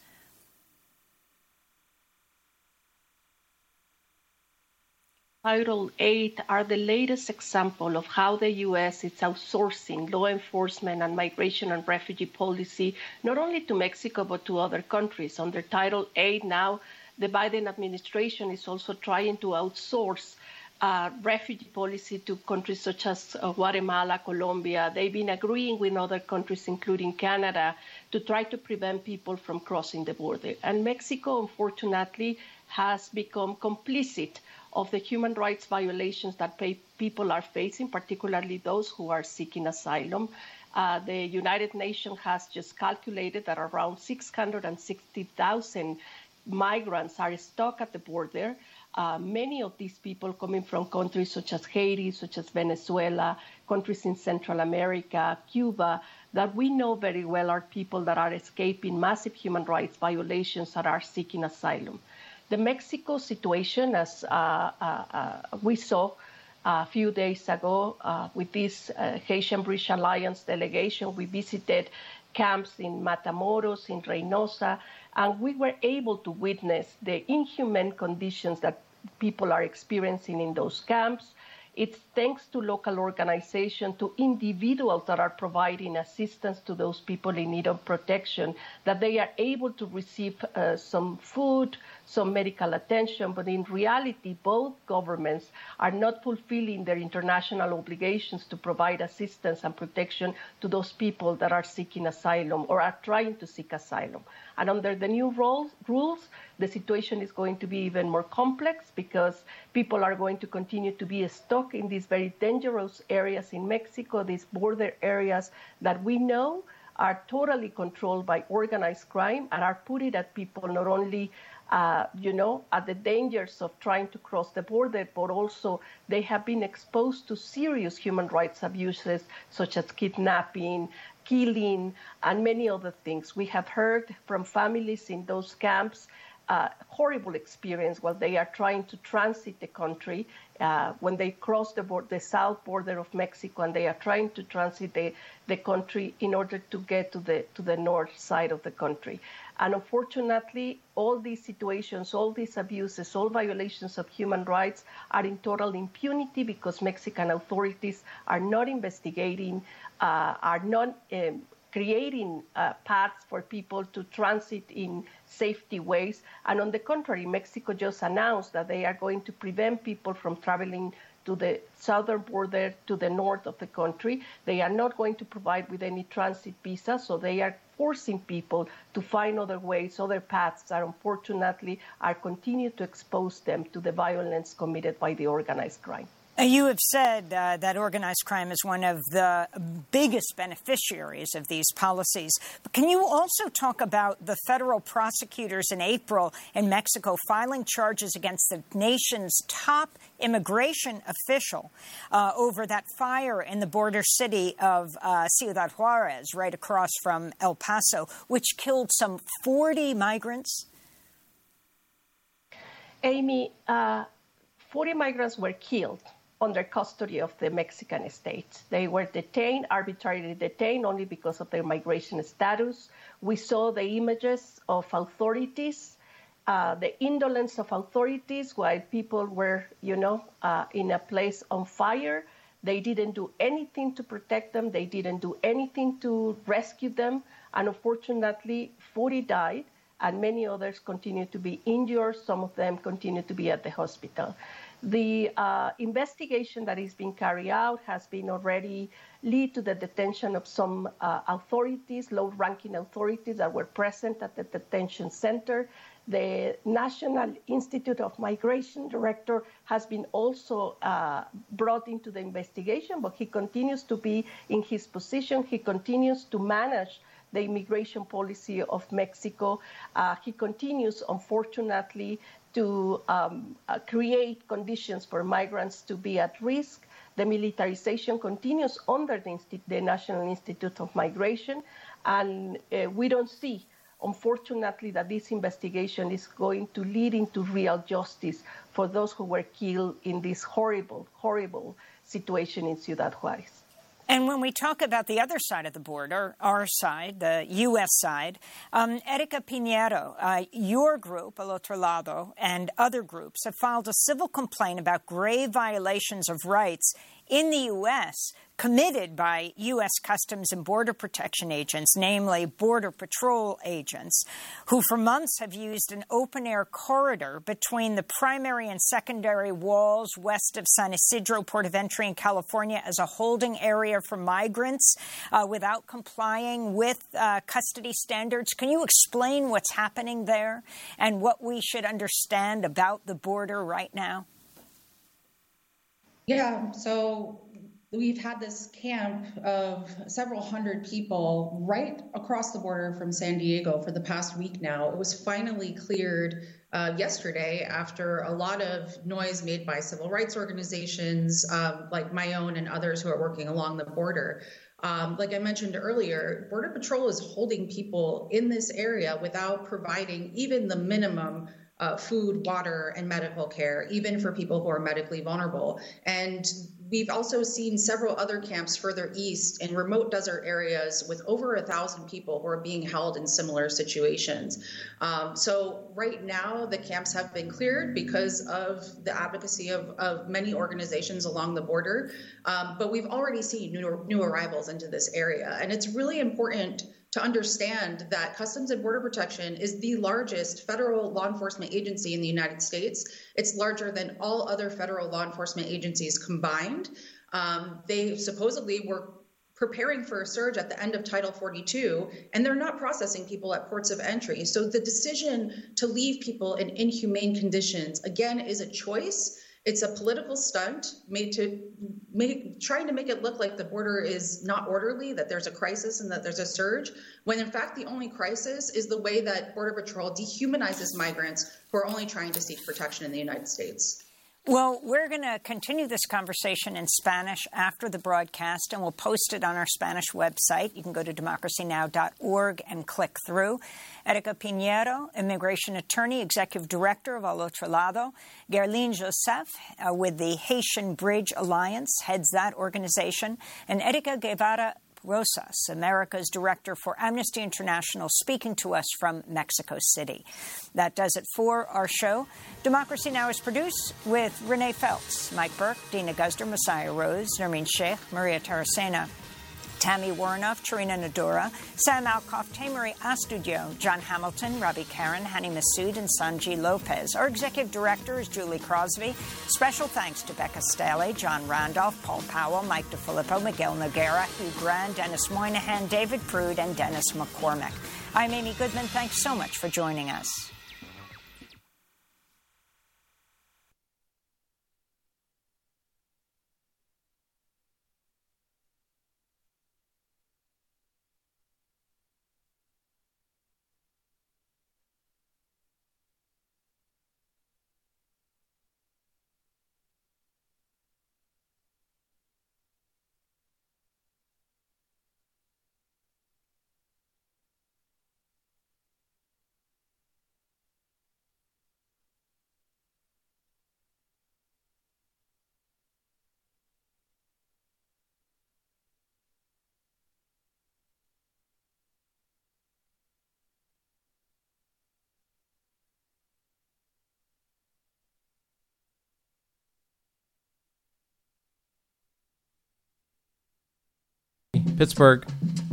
Title eight are the latest example of how the U S is outsourcing law enforcement and migration and refugee policy, not only to Mexico, but to other countries. Under Title eight now, the Biden administration is also trying to outsource Uh, refugee policy to countries such as uh, Guatemala, Colombia. They've been agreeing with other countries, including Canada, to try to prevent people from crossing the border. And Mexico, unfortunately, has become complicit of the human rights violations that pay, people are facing, particularly those who are seeking asylum. Uh, the United Nations has just calculated that around six hundred sixty thousand migrants are stuck at the border. Uh, many of these people coming from countries such as Haiti, such as Venezuela, countries in Central America, Cuba, that we know very well are people that are escaping massive human rights violations that are seeking asylum. The Mexico situation, as uh, uh, uh, we saw a few days ago uh, with this uh, Haitian Bridge Alliance delegation, we visited camps in Matamoros, in Reynosa, and we were able to witness the inhumane conditions that people are experiencing in those camps. It's thanks to local organizations, to individuals that are providing assistance to those people in need of protection, that they are able to receive uh, some food, some medical attention. But in reality, both governments are not fulfilling their international obligations to provide assistance and protection to those people that are seeking asylum or are trying to seek asylum. And under the new rules, rules, the situation is going to be even more complex because people are going to continue to be stuck in these very dangerous areas in Mexico, these border areas that we know are totally controlled by organized crime and are putting at people not only uh, you know, at the dangers of trying to cross the border, but also they have been exposed to serious human rights abuses, such as kidnapping, killing, and many other things. We have heard from families in those camps uh, horrible experience while they are trying to transit the country. Uh, when they cross the, board, the south border of Mexico, and they are trying to transit the, the country in order to get to the to the north side of the country. And unfortunately, all these situations, all these abuses, all violations of human rights are in total impunity because Mexican authorities are not investigating, uh, are not um, creating uh, paths for people to transit in safety ways. And on the contrary, Mexico just announced that they are going to prevent people from traveling to the southern border to the north of the country. They are not going to provide with any transit visa, so they are forcing people to find other ways, other paths that unfortunately are continue to expose them to the violence committed by the organized crime. You have said uh, that organized crime is one of the biggest beneficiaries of these policies. But can you also talk about the federal prosecutors in April in Mexico filing charges against the nation's top immigration official uh, over that fire in the border city of uh, Ciudad Juarez, right across from El Paso, which killed some forty migrants? Amy, uh, forty migrants were killed under custody of the Mexican state. They were detained, arbitrarily detained, only because of their migration status. We saw the images of authorities, uh, the indolence of authorities while people were, you know, uh, in a place on fire. They didn't do anything to protect them. They didn't do anything to rescue them. And unfortunately, forty died, and many others continue to be injured. Some of them continue to be at the hospital. The uh, investigation that is being carried out has been already lead to the detention of some uh, authorities, low-ranking authorities that were present at the detention center. The National Institute of Migration director has been also uh, brought into the investigation, but he continues to be in his position. He continues to manage the immigration policy of Mexico. Uh, he continues, unfortunately, to um, uh, create conditions for migrants to be at risk. The militarization continues under the, Insti- the National Institute of Migration, and uh, we don't see, unfortunately, that this investigation is going to lead into real justice for those who were killed in this horrible, horrible situation in Ciudad Juarez. And when we talk about the other side of the border, our side, the U S side, um, Erika Pinheiro, uh, your group, El Otro Lado, and other groups have filed a civil complaint about grave violations of rights in the U S committed by U S Customs and Border Protection agents, namely Border Patrol agents, who for months have used an open-air corridor between the primary and secondary walls west of San Isidro Port of Entry in California as a holding area for migrants uh, without complying with uh, custody standards. Can you explain what's happening there and what we should understand about the border right now? Yeah, so we've had this camp of several hundred people right across the border from San Diego for the past week now. It was finally cleared uh, yesterday after a lot of noise made by civil rights organizations um, like my own and others who are working along the border. Um, like I mentioned earlier, Border Patrol is holding people in this area without providing even the minimum Uh, food, water, and medical care, even for people who are medically vulnerable. And we've also seen several other camps further east in remote desert areas with over a thousand people who are being held in similar situations. Um, so right now, the camps have been cleared because of the advocacy of, of many organizations along the border. Um, but we've already seen new, new arrivals into this area. And it's really important to understand that Customs and Border Protection is the largest federal law enforcement agency in the United States. It's larger than all other federal law enforcement agencies combined. Um, they supposedly were preparing for a surge at the end of Title forty-two, and they're not processing people at ports of entry. So the decision to leave people in inhumane conditions, again, is a choice. It's a political stunt made to make, trying to make it look like the border is not orderly, that there's a crisis and that there's a surge, when in fact the only crisis is the way that Border Patrol dehumanizes migrants who are only trying to seek protection in the United States. Well, we're going to continue this conversation in Spanish after the broadcast, and we'll post it on our Spanish website. You can go to democracy now dot org and click through. Erika Pinheiro, immigration attorney, executive director of Al Otro Lado. Guerline Joseph, uh, with the Haitian Bridge Alliance, heads that organization. And Erika Guevara Rosas, America's director for Amnesty International, speaking to us from Mexico City. That does it for our show. Democracy Now! Is produced with Renee Feltz, Mike Burke, Dina Guzder, Messiah Rose, Nermeen Sheikh, Maria Taracena, Tammy Warnoff, Charina Nadora, Sam Alcoff, Tamery Astudio, John Hamilton, Ravi Karen, Hani Massoud, and Sanji Lopez. Our executive director is Julie Crosby. Special thanks to Becca Staley, John Randolph, Paul Powell, Mike DeFilippo, Miguel Noguera, Hugh Grant, Dennis Moynihan, David Prude, and Dennis McCormick. I'm Amy Goodman. Thanks so much for joining us. Pittsburgh.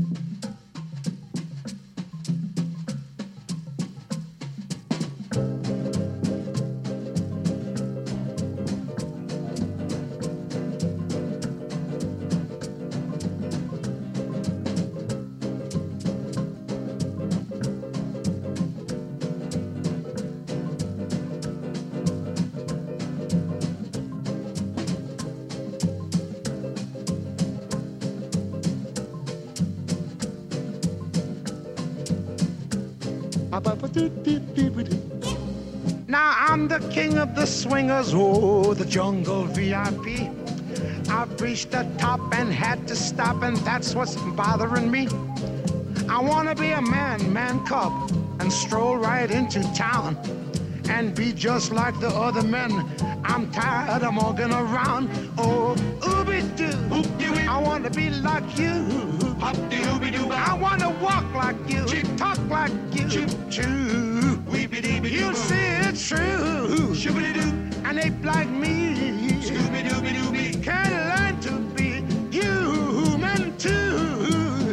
Now I'm the king of the swingers, oh, the jungle V I P. I've reached the top and had to stop, and that's what's bothering me. I wanna be a man, man cub, and stroll right into town and be just like the other men. I'm tired of walking around. Oh, ooby-doo, I wanna be like you. I wanna walk like you, talk like you, too. You see it's true, and ape like me can learn to be human too.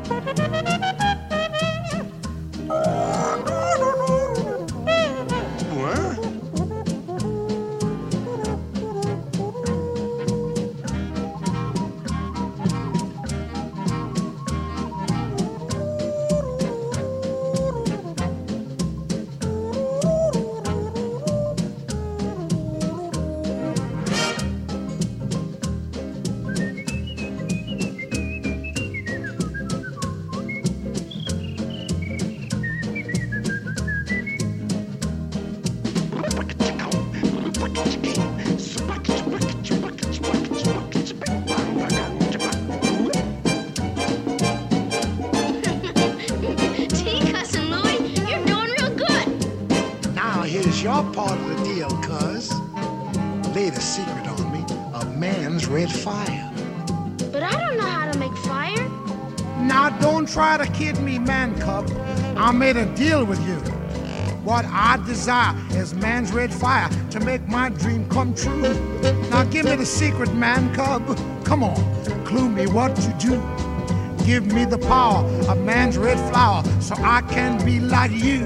Your part of the deal, cuz. Laid a secret on me, a man's red fire. But I don't know how to make fire. Now don't try to kid me, man cub. I made a deal with you. What I desire is man's red fire to make my dream come true. Now give me the secret, man cub. Come on, clue me what to do. Give me the power of man's red flower so I can be like you.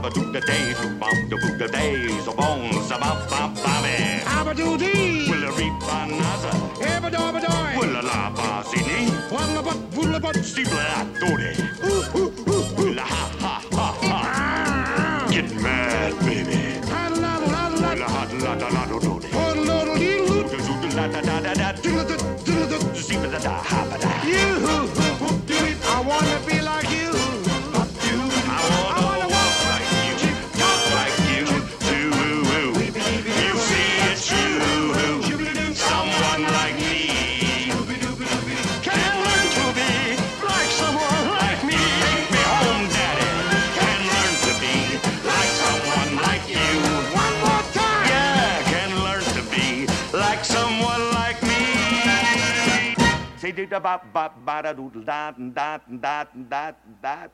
Abba-doo-da day, bum-da-boo-da days, of bones, abba-ba-ba-be. Abba-doo-dee. Willa-ree-ba-naza. Ebba-dobba-doy. Willa-la-ba-sini. Walla-but, willa-but. Steebla-doo-dee. Willa-ha-ha-ha-ha. Get mad, baby. Willa-ha-la-la-la-do-dee. I wanna be like you. I wanna walk like you, talk like you, do you see it's you, someone like me can learn to be like someone like me. Take me home, Daddy. Can learn to be like someone like you. One more time. Yeah, can learn to be like someone like me. Say da ba ba ba da doo da da da da da.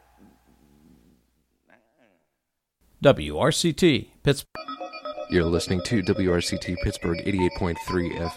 W R C T Pittsburgh. You're listening to W R C T Pittsburgh eighty-eight point three F